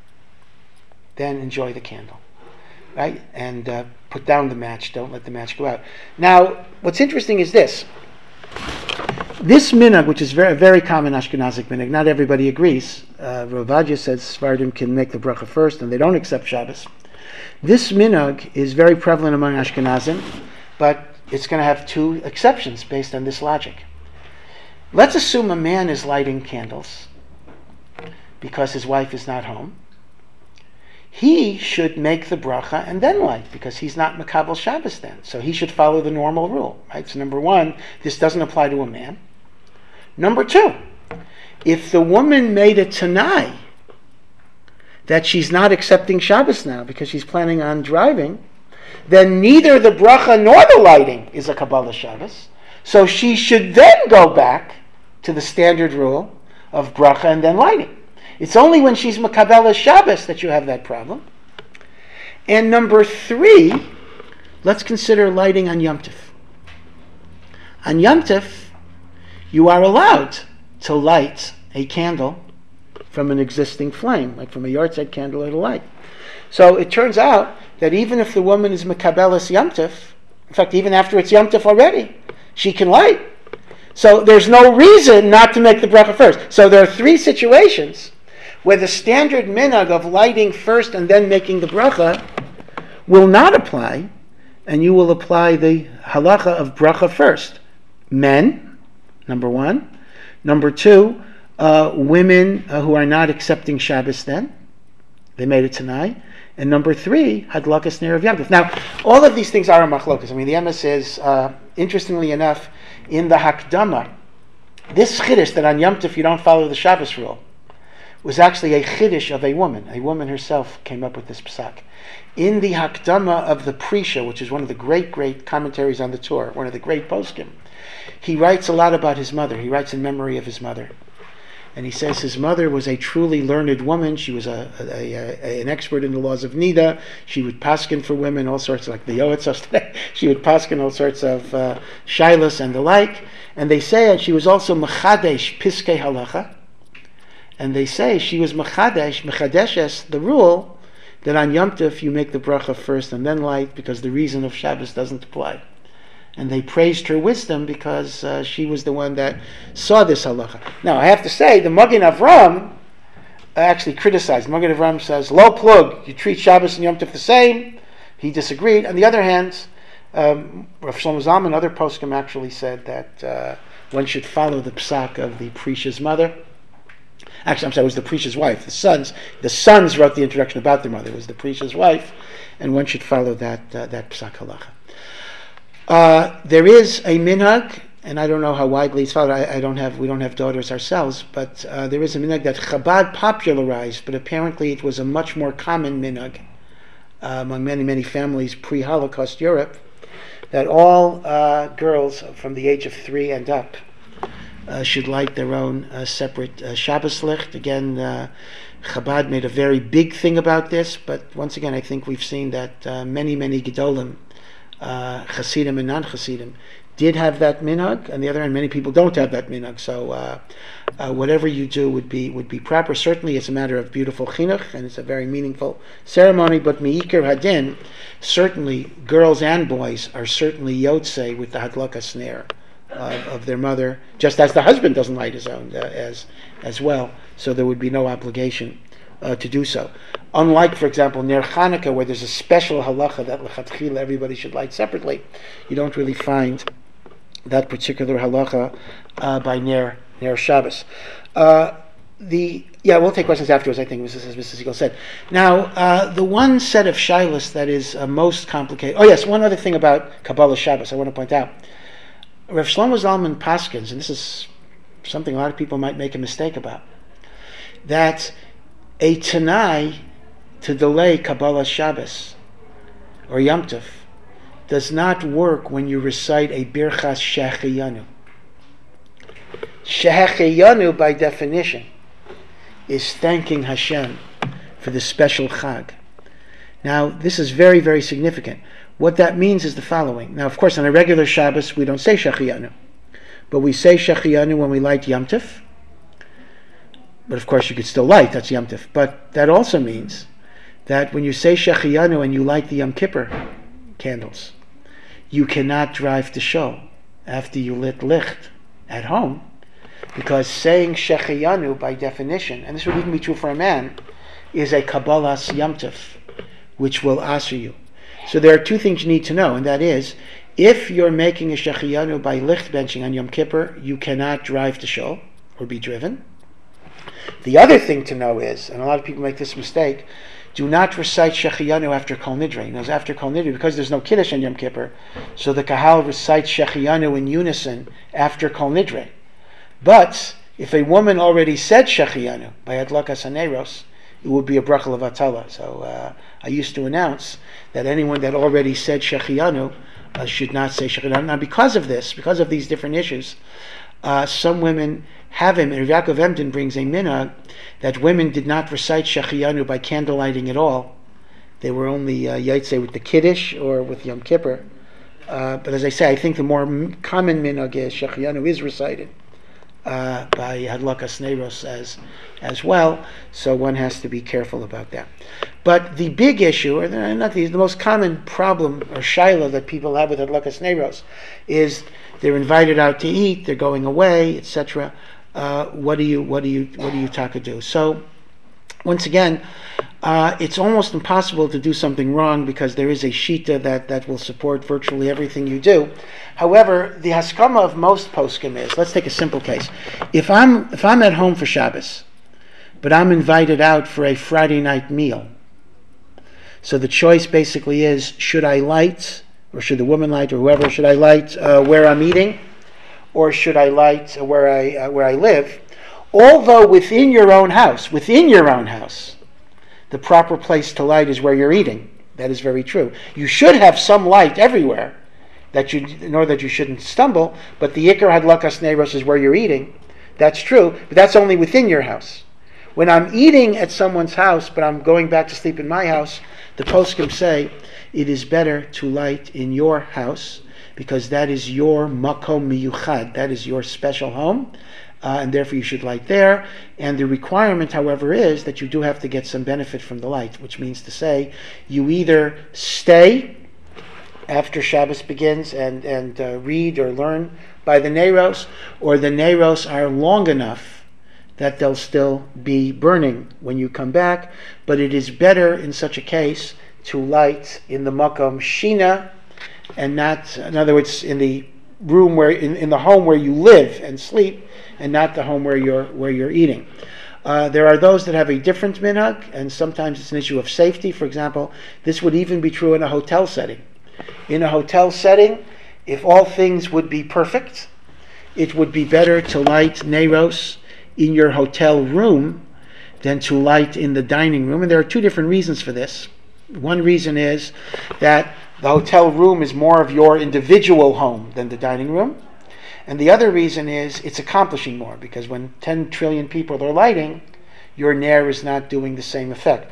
then enjoy the candle, right? And put down the match. Don't let the match go out. Now, what's interesting is this. This minhag, which is very, very common Ashkenazic minhag, not everybody agrees. Rav Ovadia says Sephardim can make the bracha first, and they don't accept Shabbos. This minhag is very prevalent among Ashkenazim, but it's going to have two exceptions based on this logic. Let's assume a man is lighting candles because his wife is not home. He should make the bracha and then light, because he's not Mekabel Shabbos then. So he should follow the normal rule, right? So number one, this doesn't apply to a man. Number two, if the woman made a tanai that she's not accepting Shabbos now because she's planning on driving, then neither the bracha nor the lighting is a Kabbalah Shabbos. So she should then go back to the standard rule of bracha and then lighting. It's only when she's Mekabel Shabbos that you have that problem. And number three, let's consider lighting on Yom Tov. On Yom Tov, you are allowed to light a candle from an existing flame, like from a yahrzeit candle or the light. So it turns out that even if the woman is Mekabelas Yom Tov, in fact, even after it's Yom Tov already, she can light. So there's no reason not to make the bracha first. So there are three situations where the standard minhag of lighting first and then making the bracha will not apply, and you will apply the halacha of bracha first. Men, number one. Number two, women who are not accepting Shabbos then, they made it tonight. And number three, hadlakas ner of Yom Tov. Now, all of these things are a machlokas. I mean, the emes is, interestingly enough, in the Hakdama This chiddush that on Yom Tov you don't follow the Shabbos rule was actually a chiddush of a woman. A woman herself came up with this psak. In the Hakdama of the Prisha, which is one of the great commentaries on the Torah, one of the great poskim, he writes a lot about his mother. He writes in memory of his mother. And he says his mother was a truly learned woman. She was an expert in the laws of Nida. She would paskin for women, all sorts, like the Yoetzos today. She would paskin all sorts of shilas and the like. And they say she was also mechadesh piskei halacha. And they say she was mechadeshes, the rule that on Yom Tov you make the bracha first and then light, because the reason of Shabbos doesn't apply. And they praised her wisdom because she was the one that saw this halacha. Now, I have to say, the Magen Avram actually criticized. Magen Avram says, low plug, you treat Shabbos and Yom Tov the same. He disagreed. On the other hand, Rav Shlomo Zalman and other poskim actually said that one should follow the psak of the Prisha's mother. Actually, I'm sorry, it was the Prisha's wife. The sons wrote the introduction about their mother. It was the Prisha's wife, and one should follow that psak halacha. There is a minhag, and I don't know how widely it's followed. We don't have daughters ourselves, but there is a minhag that Chabad popularized, but apparently it was a much more common minhag among many families pre-Holocaust Europe, that all girls from the age of 3 and up should light their own separate Shabbos licht. Again, Chabad made a very big thing about this, but once again, I think we've seen that many Gedolim, Hasidim and non-Hasidim, did have that minhag. On the other hand, many people don't have that minhag. So whatever you do would be proper. Certainly, it's a matter of beautiful chinuch, and it's a very meaningful ceremony. But meikar hadin, certainly girls and boys are certainly yotzei with the hadlaka snare of their mother, just as the husband doesn't light his own as well. So there would be no obligation to do so. Unlike, for example, Ner Chanukah, where there's a special halacha that lechatchila everybody should light separately, you don't really find that particular halacha by Ner Shabbos. We'll take questions afterwards, I think, as Mrs. Siegel said. Now, the one set of shilas that is most complicated... Oh yes, one other thing about Kabbalah Shabbos I want to point out. Rav Shlomo Zalman paskins, and this is something a lot of people might make a mistake about, that a Tanai to delay Kabbalah Shabbos or Yom Tov does not work when you recite a Birchas Shehecheyanu. Shehecheyanu, by definition, is thanking Hashem for the special Chag. Now, this is very, very significant. What that means is the following. Now, of course, on a regular Shabbos, we don't say Shehecheyanu, but we say Shehecheyanu when we light Yom Tov. But of course, you could still light, that's Yom Tov. But that also means that when you say Shehecheyanu and you light the Yom Kippur candles, you cannot drive to shul after you lit licht at home, because saying Shehecheyanu by definition, and this would even be true for a man, is a Kabbalas Yom Tov, which will answer you. So there are two things you need to know, and that is, if you're making a Shehecheyanu by licht benching on Yom Kippur, you cannot drive to shul or be driven. The other thing to know is, and a lot of people make this mistake, do not recite Shehecheyanu after Kol Nidre. Now, after Kol Nidre, because there's no Kiddush on Yom Kippur, so the Kahal recites Shehecheyanu in unison after Kol Nidre. But if a woman already said Shehecheyanu by Adlakas Haneros, it would be a bracha levatala. So I used to announce that anyone that already said Shehecheyanu should not say Shehecheyanu. Now, because of this, because of these different issues, some women have him, and Rav Yaakov Emden brings a minhag that women did not recite Shehecheyanu by candlelighting at all. They were only Yaitse with the Kiddush or with Yom Kippur. But as I say, I think the more common minhag is Shehecheyanu is recited by Hadlakas Neiros as well, so one has to be careful about that. But the big issue, or the most common problem or shaila that people have with Hadlakas Neiros is they're invited out to eat, they're going away, etc. What do you taka do? So once again, it's almost impossible to do something wrong because there is a shita that will support virtually everything you do. However, the haskama of most poskim is, let's take a simple case. If I'm at home for Shabbos, but I'm invited out for a Friday night meal, so the choice basically is, should I light, or should the woman light, or whoever, should I light where I'm eating, or should I light where I live? Although within your own house, the proper place to light is where you're eating. That is very true. You should have some light everywhere, in order that you shouldn't stumble. But the Ikar Hadlakas Neiros is where you're eating. That's true, but that's only within your house. When I'm eating at someone's house, but I'm going back to sleep in my house, the poskim say it is better to light in your house because that is your makom miyuchad, that is your special home, and therefore you should light there. And the requirement, however, is that you do have to get some benefit from the light, which means to say you either stay after Shabbos begins and read or learn by the Neiros, or the Neiros are long enough that they'll still be burning when you come back. But it is better in such a case to light in the makom shina, and not, in other words, in the room where in the home where you live and sleep, and not the home where you're eating. There are those that have a different minhag, and sometimes it's an issue of safety. For example, this would even be true in a hotel setting. In a hotel setting, if all things would be perfect, it would be better to light Neiros in your hotel room than to light in the dining room. And there are two different reasons for this. One reason is that the hotel room is more of your individual home than the dining room. And the other reason is it's accomplishing more, because when 10 trillion people are lighting, your Nair is not doing the same effect.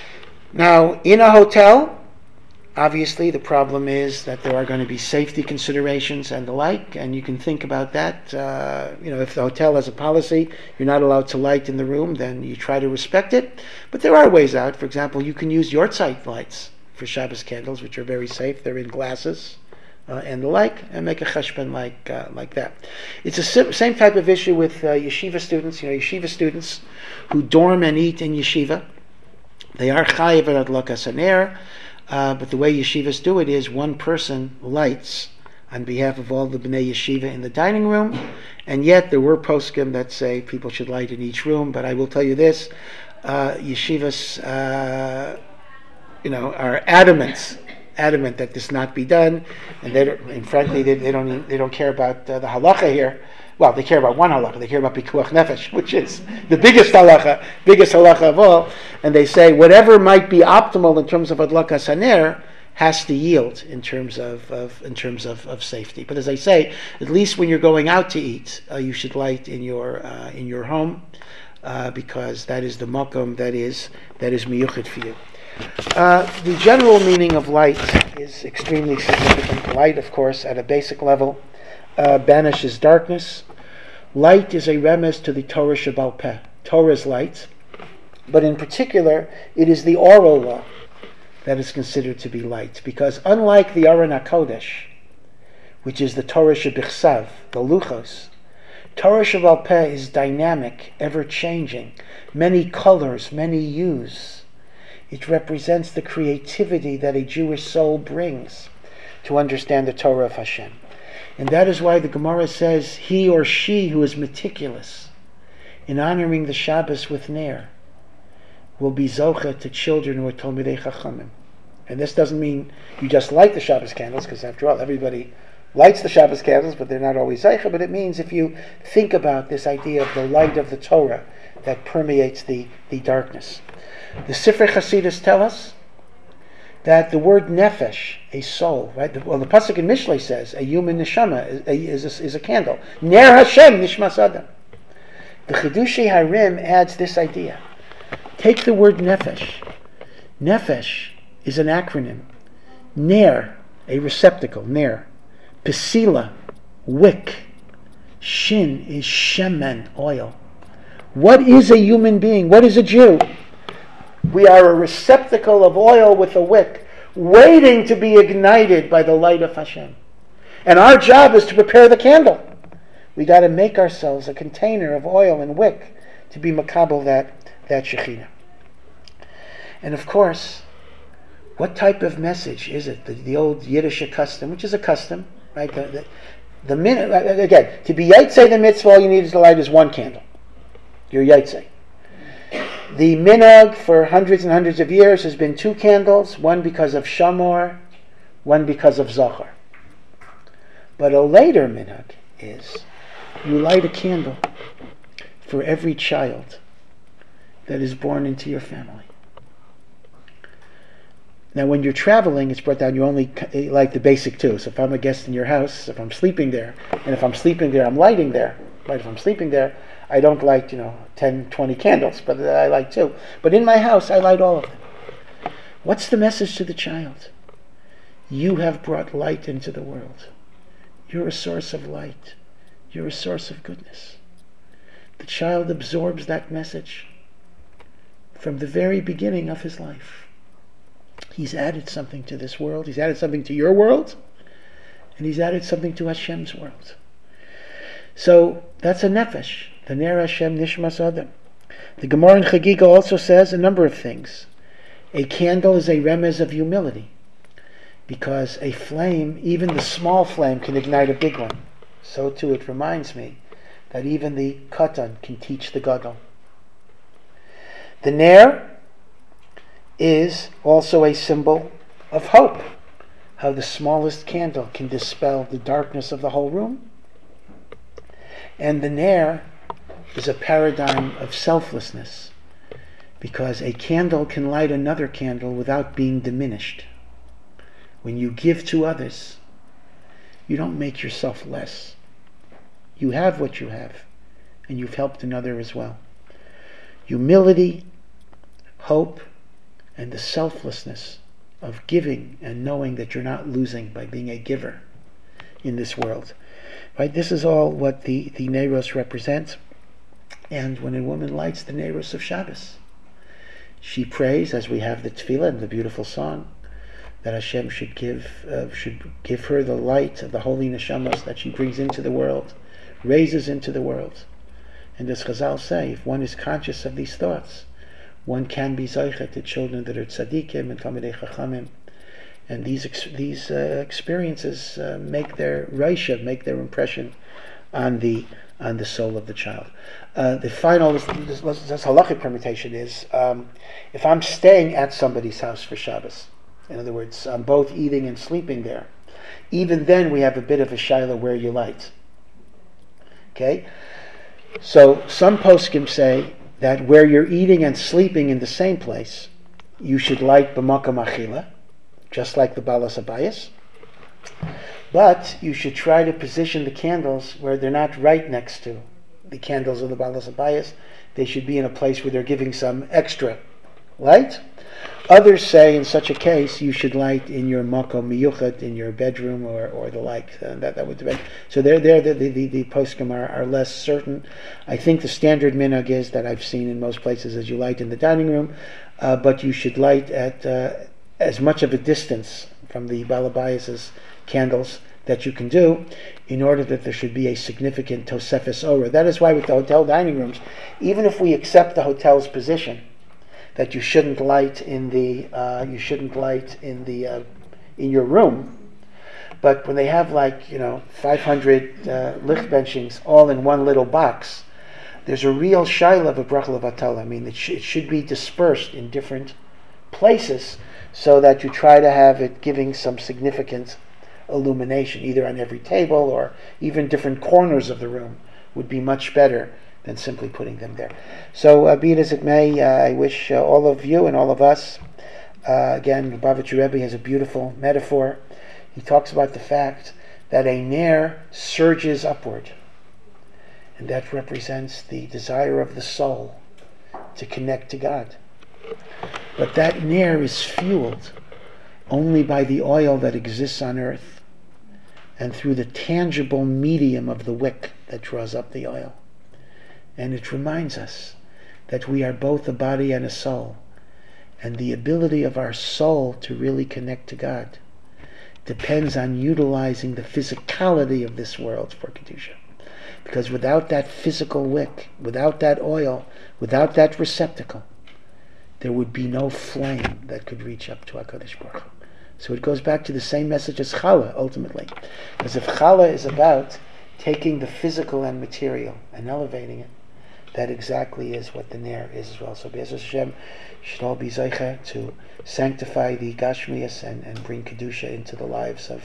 Now, in a hotel, obviously the problem is that there are going to be safety considerations and the like, and you can think about that. If the hotel has a policy, you're not allowed to light in the room, then you try to respect it. But there are ways out. For example, you can use yortzeit lights for Shabbos candles, which are very safe. They're in glasses and the like, and make a cheshbon like that. It's the same type of issue with yeshiva students. Yeshiva students who dorm and eat in yeshiva, they are chayiv at adlakas haner. But the way yeshivas do it is one person lights on behalf of all the bnei yeshiva in the dining room, and yet there were poskim that say people should light in each room. But I will tell you this: yeshivas, are adamant that this not be done, and frankly they don't care about the halacha here. Well, they care about one halacha. They care about pikuach nefesh, which is the biggest halacha of all. And they say whatever might be optimal in terms of adlakas haner has to yield in terms of safety. But as I say, at least when you're going out to eat, you should light in your home, because that is the makom that is miyuchid for you. The general meaning of light is extremely significant. Light, of course, at a basic level, banishes darkness. Light is a remez to the Torah Shebal Peh. Torah's light, but in particular, it is the oral law that is considered to be light, because unlike the Aron HaKodesh, which is the Torah Shebichsav, the Luchos, Torah Shebal Peh is dynamic, ever-changing, many colors, many hues. It represents the creativity that a Jewish soul brings to understand the Torah of Hashem. And that is why the Gemara says, he or she who is meticulous in honoring the Shabbos with Ner will be zocha to children who are Talmidei Chachamim. And this doesn't mean you just light the Shabbos candles, because after all, everybody lights the Shabbos candles, but they're not always zocha. But it means if you think about this idea of the light of the Torah that permeates the darkness. The Sifrei Chasidus tell us that the word nefesh, a soul, right? The pasuk in Mishlei says a human neshama is a candle. Ner Hashem nishmas adam. The Chidushei Harim adds this idea. Take the word nefesh. Nefesh is an acronym. Ner, a receptacle. Ner. Pesila, wick. Shin is shemen, oil. What is a human being? What is a Jew? We are a receptacle of oil with a wick, waiting to be ignited by the light of Hashem. And our job is to prepare the candle. We got to make ourselves a container of oil and wick to be makabel that Shekhinah. And of course, what type of message is it? The old Yiddish custom, which is a custom, right? The minute, again, to be Yaitzei the mitzvah, all you need to light is one candle. You're Yaitzei. The minhag for hundreds and hundreds of years has been two candles, one because of Shamor, one because of Zachar. But a later minhag is you light a candle for every child that is born into your family. Now, when you're traveling, it's brought down, you only light the basic two. So if I'm a guest in your house, if I'm sleeping there, and if I'm sleeping there, I'm lighting there. Right? If I'm sleeping there, I don't light, 10, 20 candles, but I light two. But in my house, I light all of them. What's the message to the child? You have brought light into the world. You're a source of light. You're a source of goodness. The child absorbs that message from the very beginning of his life. He's added something to this world. He's added something to your world. And he's added something to Hashem's world. So that's a nefesh. The Ner Hashem Nishmas Adam. The Gemara in Chagiga also says a number of things. A candle is a remez of humility. Because a flame, even the small flame, can ignite a big one. So too it reminds me that even the katan can teach the gadol. The Ner is also a symbol of hope. How the smallest candle can dispel the darkness of the whole room. And the Ner is a paradigm of selflessness, because a candle can light another candle without being diminished. When you give to others, you don't make yourself less. You have what you have, and you've helped another as well. Humility, hope, and the selflessness of giving and knowing that you're not losing by being a giver in this world. Right? This is all what the Neiros represents. And when a woman lights the Neiros of Shabbos, she prays, as we have the Tefillah and the beautiful song, that Hashem should give her the light of the holy neshamas that she brings into the world, raises into the world. And as Chazal say, if one is conscious of these thoughts, one can be zocheh to children that are tzaddikim and talmidei chachamim, and these experiences make their reisha, make their impression on the soul of the child. The final this halachic permutation is if I'm staying at somebody's house for Shabbos, in other words, I'm both eating and sleeping there, even then we have a bit of a shaila where you light. Okay, so some poskim say that where you're eating and sleeping in the same place, you should light b'makam achila, just like the balas habayis. But you should try to position the candles where they're not right next to the candles of the balas habayis. They should be in a place where they're giving some extra light. Others say in such a case you should light in your makom miyuchat, in your bedroom or the like. That would depend. So the poskim are less certain. I think the standard minhag is that I've seen in most places is you light in the dining room, but you should light at as much of a distance from the balabayas' candles that you can do, in order that there should be a significant tosefes ora. That is why with the hotel dining rooms, even if we accept the hotel's position that you shouldn't light in your room, but when they have 500 lichtbenchings all in one little box, there's a real shaila of a bracha levatala. I mean, it should be dispersed in different places so that you try to have it giving some significant illumination, either on every table or even different corners of the room would be much better than simply putting them there. So be it as it may, I wish all of you and all of us, again, Lubavitcher Rebbe has a beautiful metaphor. He talks about the fact that a ner surges upward, and that represents the desire of the soul to connect to God. But that ner is fueled only by the oil that exists on earth and through the tangible medium of the wick that draws up the oil. And it reminds us that we are both a body and a soul, and the ability of our soul to really connect to God depends on utilizing the physicality of this world for Kedusha. Because without that physical wick, without that oil, without that receptacle, there would be no flame that could reach up to HaKadosh Baruch Hu. So it goes back to the same message as Challah, ultimately. Because if Challah is about taking the physical and material and elevating it, that exactly is what the Ner is as well. So Be'ez Hashem should all be Zeicha to sanctify the Gashmias and bring Kedusha into the lives of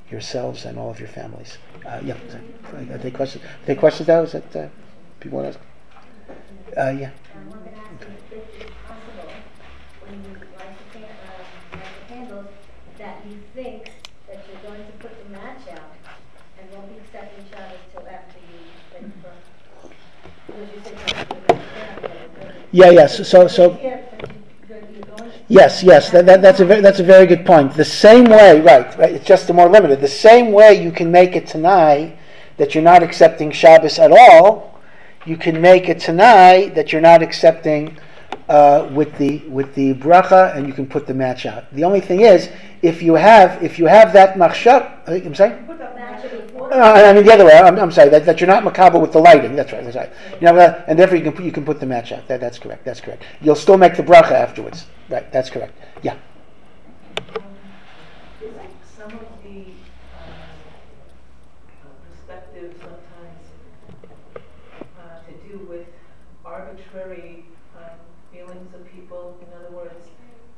yourselves and all of your families. Yeah. Take questions. Take questions now. Is that people want to ask? Yeah. We're going to ask if it's possible when you light the candles that you think that you're going to put the match out and won't be accepting Shabbos till after you let it burn. Because you said that you're going to burn. Yeah. Yes. So. Yes. That's a very good point. The same way, right? It's just more limited. The same way you can make a tanai that you're not accepting Shabbos at all. You can make a tanai that you're not accepting with the bracha, and you can put the match out. The only thing is, if you have that machshava, I'm saying. I mean the other way. I'm sorry that you're not makabel with the lighting. That's right. And therefore you can put the match out. That's correct. You'll still make the bracha afterwards. Right. That's correct. Yeah. Some of the perspectives sometimes to do with arbitrary feelings of people. In other words,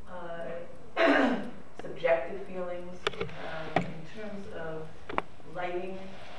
subjective feelings in terms of lighting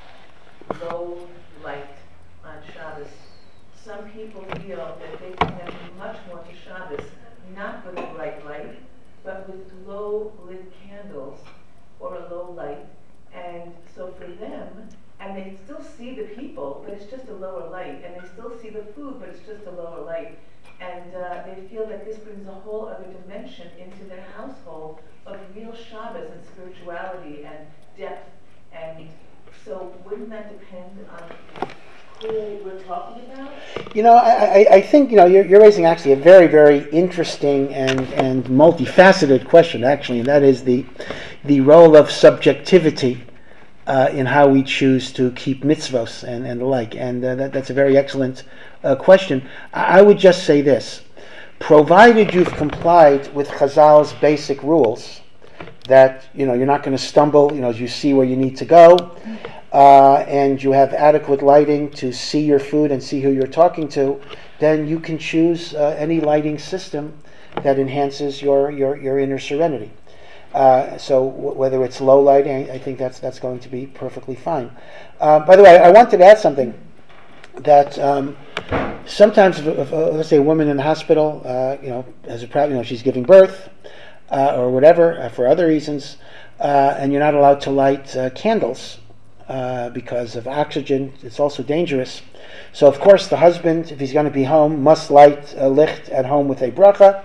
low light on Shabbos. Some people feel that they connect much more to Shabbos, not with a bright light, but with low lit candles or a low light. And so for them, and they still see the people, but it's just a lower light, and they still see the food, but it's just a lower light. And they feel that this brings a whole other dimension into their household of real Shabbos and spirituality and depth. And so wouldn't that depend on who we're talking about? I think you're raising actually a very, very interesting and multifaceted question actually, and that is the role of subjectivity in how we choose to keep mitzvos and the like. And that's a very excellent question. I would just say this: provided you've complied with Chazal's basic rules, that you're not going to stumble, as you see where you need to go, and you have adequate lighting to see your food and see who you're talking to, then you can choose any lighting system that enhances your inner serenity. So whether it's low lighting, I think that's going to be perfectly fine. By the way, I wanted to add something that sometimes, if, let's say, a woman in the hospital, as a problem, she's giving birth. Or whatever, for other reasons, and you're not allowed to light candles because of oxygen. It's also dangerous. So, of course, the husband, if he's going to be home, must light a licht at home with a bracha.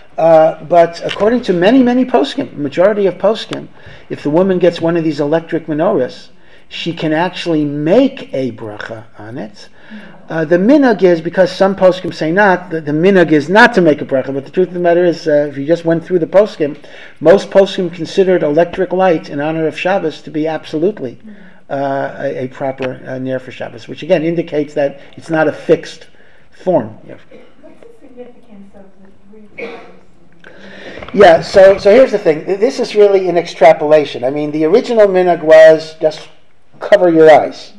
But according to many, many poskim, majority of poskim, if the woman gets one of these electric menorahs, she can actually make a bracha on it. The minhag is, because some poskim say not, the minhag is not to make a bracha, but the truth of the matter is, if you just went through the poskim, most poskim considered electric light in honor of Shabbos to be absolutely a proper ner for Shabbos, which again indicates that it's not a fixed form. Yeah. What's the significance of the 3 times? Yeah, so here's the thing. This is really an extrapolation. I mean, the original minhag was just cover your eyes.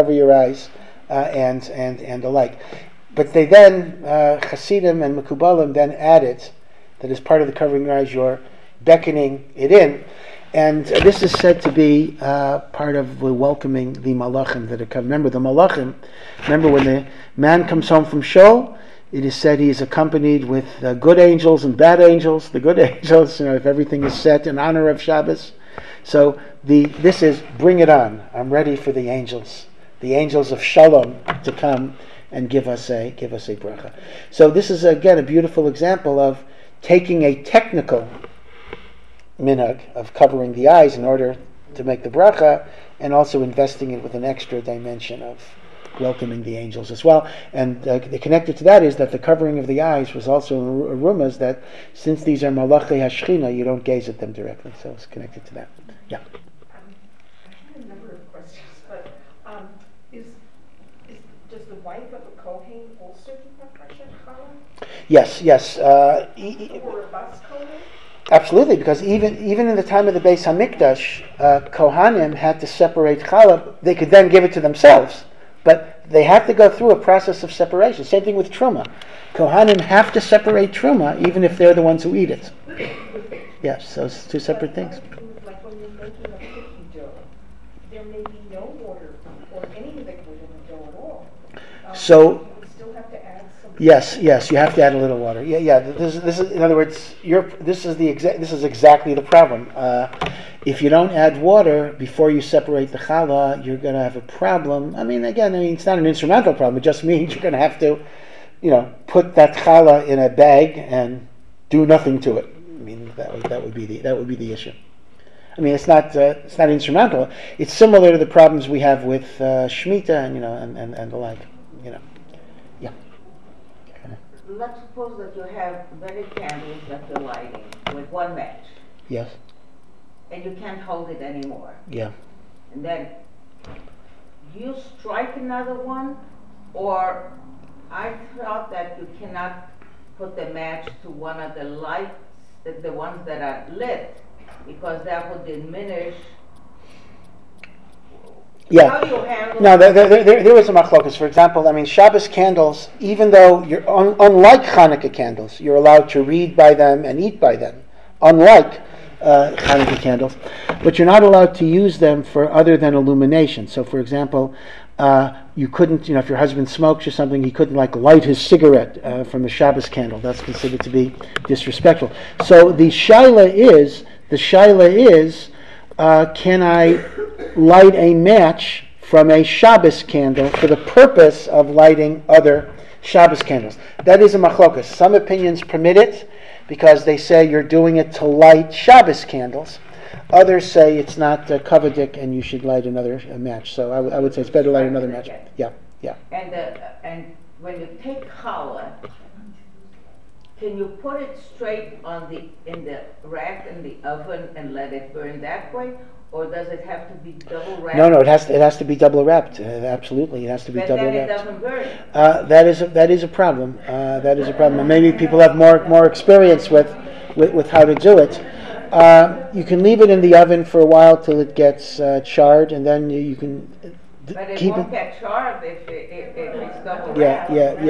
And the like. But they then, Hasidim and Mekubalim then added that as part of the covering your eyes, you're beckoning it in. And this is said to be part of welcoming the Malachim that are coming. Remember the Malachim, when the man comes home from Shul, it is said he is accompanied with good angels and bad angels. The good angels, if everything is set in honor of Shabbos. So this is bring it on. I'm ready for the angels of Shalom to come and give us a bracha. So this is again a beautiful example of taking a technical minhag of covering the eyes in order to make the bracha, and also investing it with an extra dimension of welcoming the angels as well. And connected to that is that the covering of the eyes was also a rumors that since these are malachei hashchina, you don't gaze at them directly. So it's connected to that. Yeah. I have a number of questions, but does the wife of a Kohen also keep a fresh challah? Yes. Or a bas Kohen? Absolutely, because even in the time of the Beis Hamikdash, Kohanim had to separate challah. They could then give it to themselves, but they have to go through a process of separation. Same thing with truma. Kohanim have to separate truma, even if they're the ones who eat it. Yes, so it's two separate things. Like when you're making a cookie dough, no water or any liquid in the dough at all. So- You would still have to add some. Yes, you have to add a little water. Yeah. This is in other words, this is exactly the problem. If you don't add water before you separate the challah, you're going to have a problem. Again, it's not an instrumental problem. It just means you're going to have to, put that challah in a bag and do nothing to it. That would be the issue. It's not instrumental. It's similar to the problems we have with Shemitah and the like. Yeah. Let's suppose that you have many candles that you're lighting with one match, Yes. and you can't hold it anymore. Yeah. And then you strike another one, or I thought that you cannot put the match to one of the lights, the ones that are lit, because that would diminish. Yeah. How do you handle? No, there is a machlokas. For example, Shabbos candles, even though you're unlike Hanukkah candles, you're allowed to read by them and eat by them, unlike Hanukkah candles, but you're not allowed to use them for other than illumination. So, for example, you couldn't, if your husband smokes or something, he couldn't light his cigarette from the Shabbos candle. That's considered to be disrespectful. So the shaila is, can I light a match from a Shabbos candle for the purpose of lighting other Shabbos candles? That is a machlokas. Some opinions permit it because they say you're doing it to light Shabbos candles. Others say it's not kavadik and you should light another match. So I would say it's better to light another match. Yeah. And when you take challah, can you put it straight in the rack in the oven and let it burn that way, or does it have to be double wrapped? No, it has to be double wrapped. Absolutely, it has to be double Then it wrapped. doesn't burn. That is a problem. That is a problem. And maybe people have more experience with how to do it. You can leave it in the oven for a while till it gets charred, and then you can But it keep won't it. get charred if it's double Yeah.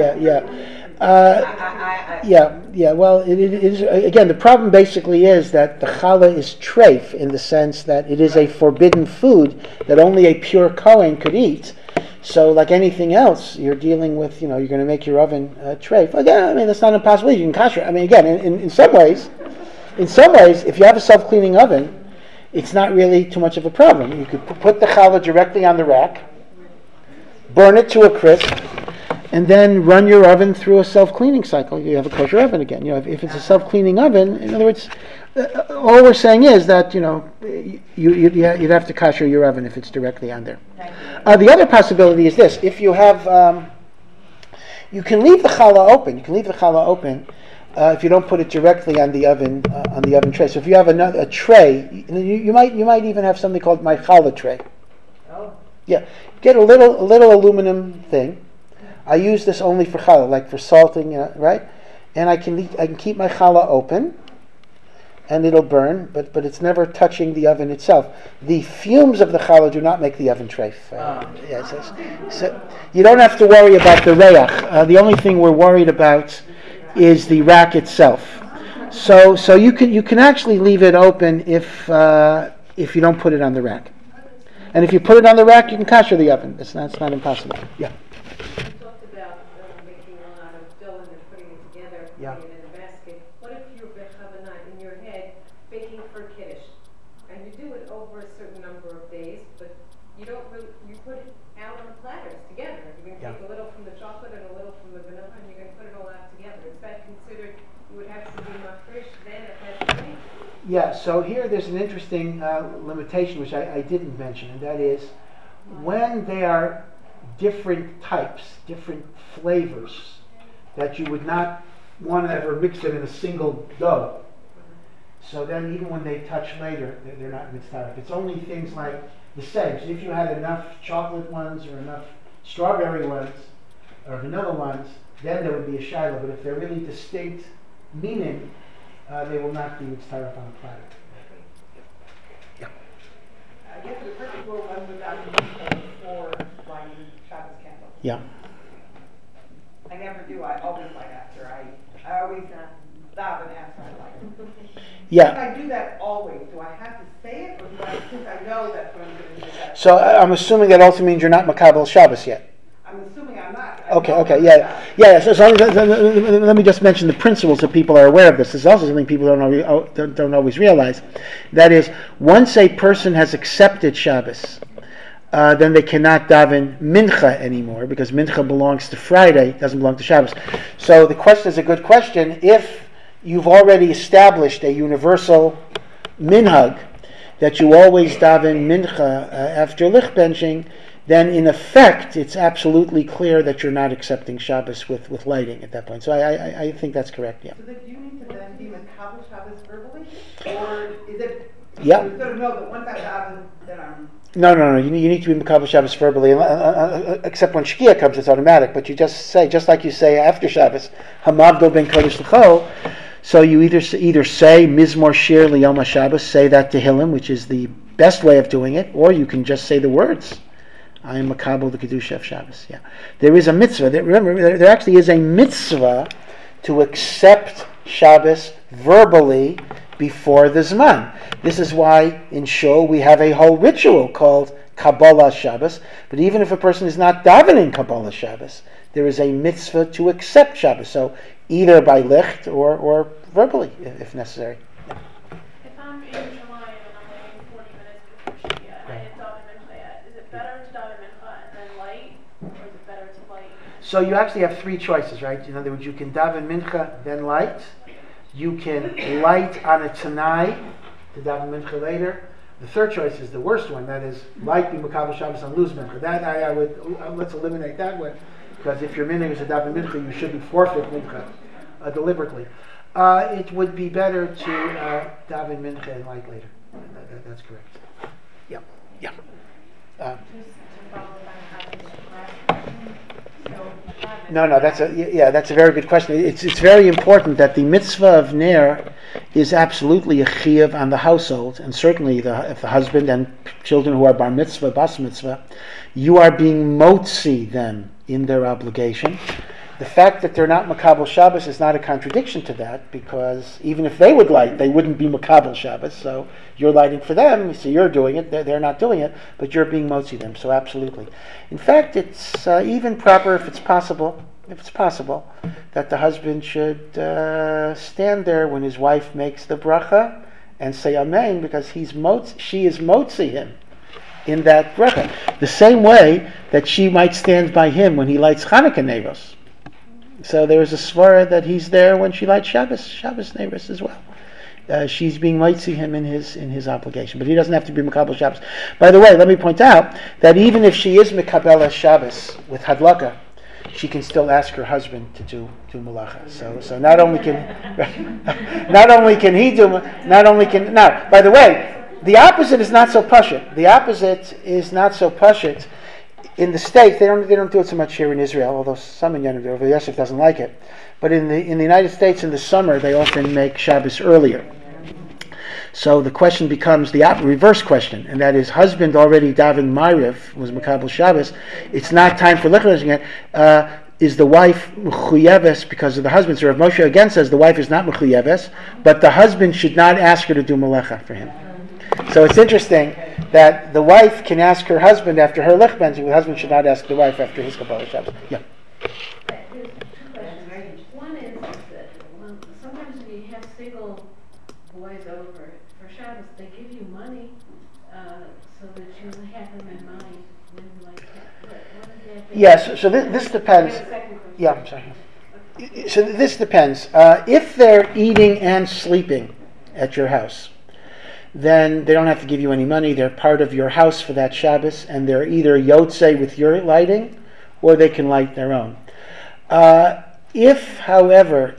wrapped. Well, it is again. The problem basically is that the challah is treif in the sense that it is a forbidden food that only a pure kohen could eat. So, like anything else, you're dealing with. You're going to make your oven treif. Again, that's not impossible. You can kasher. Again, in some ways, if you have a self-cleaning oven, it's not really too much of a problem. You could put the challah directly on the rack, burn it to a crisp, and then run your oven through a self-cleaning cycle. You have a kosher oven again. If it's a self-cleaning oven, in other words, all we're saying is that you'd have to kosher your oven if it's directly on there. The other possibility is this: if you have, you can leave the challah open. If you don't put it directly on the oven tray. So if you have a tray, you might even have something called my challah tray. Oh. Yeah, get a little aluminum thing. I use this only for challah, like for salting, right? And I can keep my challah open, and it'll burn, but it's never touching the oven itself. The fumes of the challah do not make the oven treif. So you don't have to worry about the reyach. The only thing we're worried about is the rack itself. So you can actually leave it open if you don't put it on the rack. And if you put it on the rack, you can kasher the oven. It's not impossible. Yeah. You talked about making a lot of dough and then putting it together, Yeah. putting it in a basket. What if you're bechavana in your head baking for kiddush, and you do it over a certain number of days, but you don't really, you put it out on platters together. You're going to take a little from the chocolate and a little from the vanilla, and you're going to put it all out together. Is that considered? You would have to be mafresh then at that point. Yeah, so here there's an interesting limitation which I didn't mention, and that is when they are different types, different flavors, that you would not want to ever mix them in a single dough. So then even when they touch later, they're not mixed out. It's only things like the same. So if you had enough chocolate ones or enough strawberry ones or vanilla ones, then there would be a shiloh. But if they're really distinct meaning, they will not be mixed on a platter. Yeah. I guess the perfect world one without using for lighting Shabbos candles. Yeah. I never do. I always light after. I always stop and ask my light. Yeah. If I do that always, do I have to say it, or do I, since I know that's what I'm going to do that? So I'm assuming that also means you're not Makabel Shabbos yet. I'm assuming I'm not. Okay, yeah. So let me just mention the principles so people are aware of this. This is also something people don't always realize. That is, once a person has accepted Shabbos, then they cannot daven mincha anymore because mincha belongs to Friday, doesn't belong to Shabbos. So the question is a good question. If you've already established a universal minhag that you always daven mincha after lichbenching, then in effect it's absolutely clear that you're not accepting Shabbos with lighting at that point. So I think that's correct. Yeah. So then do you need to then be Makabel Shabbos verbally, or is it? Yeah. You sort of know that once I daven, then I'm. No. You need to be Makabel Shabbos verbally, except when Shkia comes, it's automatic. But you just like you say after Shabbos, Hamavdol ben Kodesh L'chol. So you either say Mizmor Shir Liyom HaShabbos, say that Tehillim, which is the best way of doing it, or you can just say the words. I am Makabel the Kedusha of Shabbos. Yeah, there is a mitzvah. Remember, there actually is a mitzvah to accept Shabbos verbally before the Zman. This is why in Shul we have a whole ritual called Kabbalah Shabbos. But even if a person is not davening Kabbalah Shabbos, there is a mitzvah to accept Shabbos. So either by licht or verbally, if necessary. If I'm in Shamayim and I'm waiting 40 minutes before Shkia and I didn't daven mincha yet, is it better to daven mincha and then light, or is it better to light? So you actually have three choices, right? In other words, you can daven mincha, then light. You can light on a tanai to daven mincha later. The third choice is the worst one, that is light be Makabel Shabbos and lose mincha. That I would let's eliminate that one, because if your minhag is a daven mincha, you should be forfeit mincha deliberately. It would be better to daven mincha and light later. That's correct. Yeah. Just to follow up on Chaim's last question. No, that's a very good question. It's very important that the mitzvah of ner is absolutely a chiyuv on the household, and certainly if the husband and children who are bar mitzvah, bas mitzvah, you are being motzi them in their obligation. The fact that they're not Makabel Shabbos is not a contradiction to that, because even if they would light, they wouldn't be Makabel Shabbos. So you're lighting for them, so you're doing it, they're not doing it, but you're being motzi them, so absolutely. In fact, it's even proper if it's possible, that the husband should stand there when his wife makes the bracha and say amen, because she is motzi him in that bracha. The same way that she might stand by him when he lights Chanukah Neros. So there is a svara that he's there when she lights Shabbos Neros as well. She's being motzi him in his obligation, but he doesn't have to be Makabel Shabbos. By the way, let me point out that even if she is Makabel Shabbos with Hadlaka, she can still ask her husband to do malacha. So not only can he do, now. By the way, the opposite is not so pashut. The opposite is not so pashut. In the States, they don't do it so much here in Israel, although some in Yemen do. Yosef doesn't like it. But in the United States, in the summer, they often make Shabbos earlier. So the question becomes the reverse question, and that is, husband already daven Ma'ariv, was Makabel Shabbos. It's not time for lichbenching yet. Is the wife mechuyeves because of the husband? So Rav Moshe again says the wife is not mechuyeves, but the husband should not ask her to do melecha for him. So it's interesting that the wife can ask her husband after her lichbenching. The husband should not ask the wife after his Kabbalah Shabbos. Yeah. There's two questions. One is that sometimes when you have single boys over for Shabbos, they give you money so that you have them in mind when you like that. What is that? Yes. So this depends. Yeah, I'm sorry. So this depends. If they're eating and sleeping at your house, then they don't have to give you any money. They're part of your house for that Shabbos, and they're either yotzei with your lighting, or they can light their own. If, however,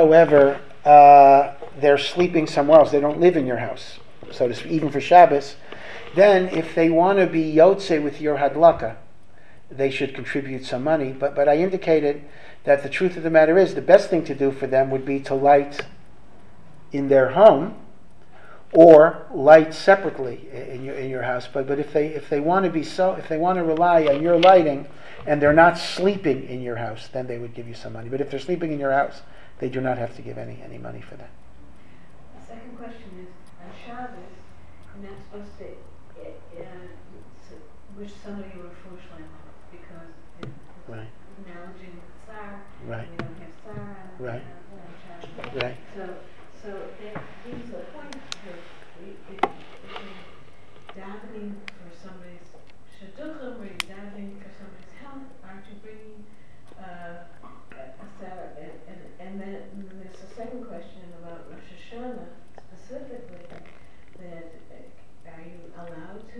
they're sleeping somewhere else, they don't live in your house, so to speak, even for Shabbos, then if they want to be yotzei with your hadlaka, they should contribute some money. But I indicated that the truth of the matter is the best thing to do for them would be to light in their home, or light separately in your house. But if they want to rely on your lighting and they're not sleeping in your house, then they would give you some money. But if they're sleeping in your house, they do not have to give any money for that. The second question is, on Shabbos, you're not supposed to which somebody were Fushland, because it's Right. acknowledging Tsar, Right. we don't have Tsar, Right. and Right. So that brings a point to, if you're davening for somebody's shidduchim, or you're davening for somebody's health, aren't you bringing, a Tsar? And then there's a second question about Rosh Hashanah specifically, that are you allowed to,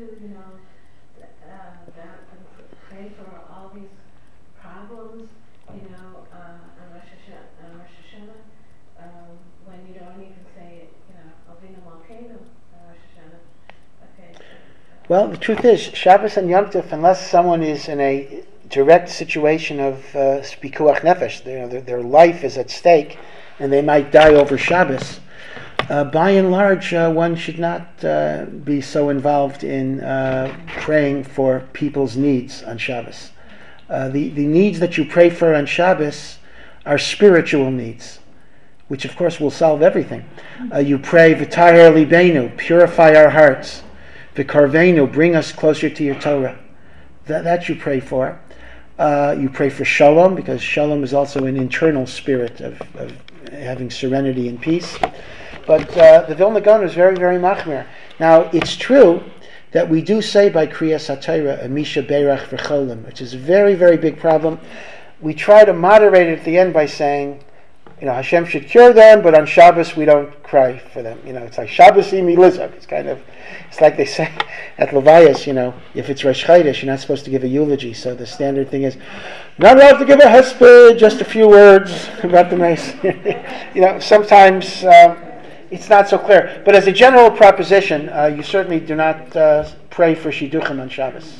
pray for all these problems, on Rosh Hashanah, when you don't even say, Avinu Malkeinu on Rosh Hashanah. Okay. Well, the truth is, Shabbos and Yom Tov, unless someone is in a direct situation of pikuach nefesh, their life is at stake, and they might die over Shabbos. By and large, one should not be so involved in praying for people's needs on Shabbos. The needs that you pray for on Shabbos are spiritual needs, which of course will solve everything. You pray, V'taher libeinu, purify our hearts. V'karveinu, bring us closer to your Torah. That you pray for. You pray for shalom, because shalom is also an internal spirit of having serenity and peace. But the Vilna Gaon is very, very machmir. Now, it's true that we do say by Kriyas HaTorah, Amisha Beirach V'cholim, which is a very, very big problem. We try to moderate it at the end by saying, Hashem should cure them, but on Shabbos we don't cry for them. It's like Shabbos imi lizak. It's like they say at Levias, if it's Rosh Chodesh, you're not supposed to give a eulogy. So the standard thing is, not allowed to give a hesped, just a few words about the mace. Sometimes it's not so clear. But as a general proposition, you certainly do not pray for shidduchim on Shabbos.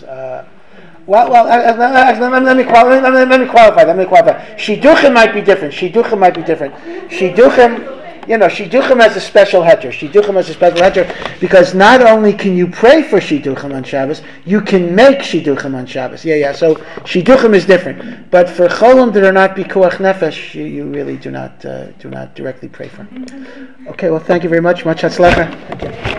Let me qualify. Shidduchim might be different. Shidduchim has a special heter. Because not only can you pray for shidduchim on Shabbos, you can make shidduchim on Shabbos. So shidduchim is different. But for cholim that are not pikuach nefesh, you really do not directly pray for. Okay. Well, thank you very much. Much hatzlacha.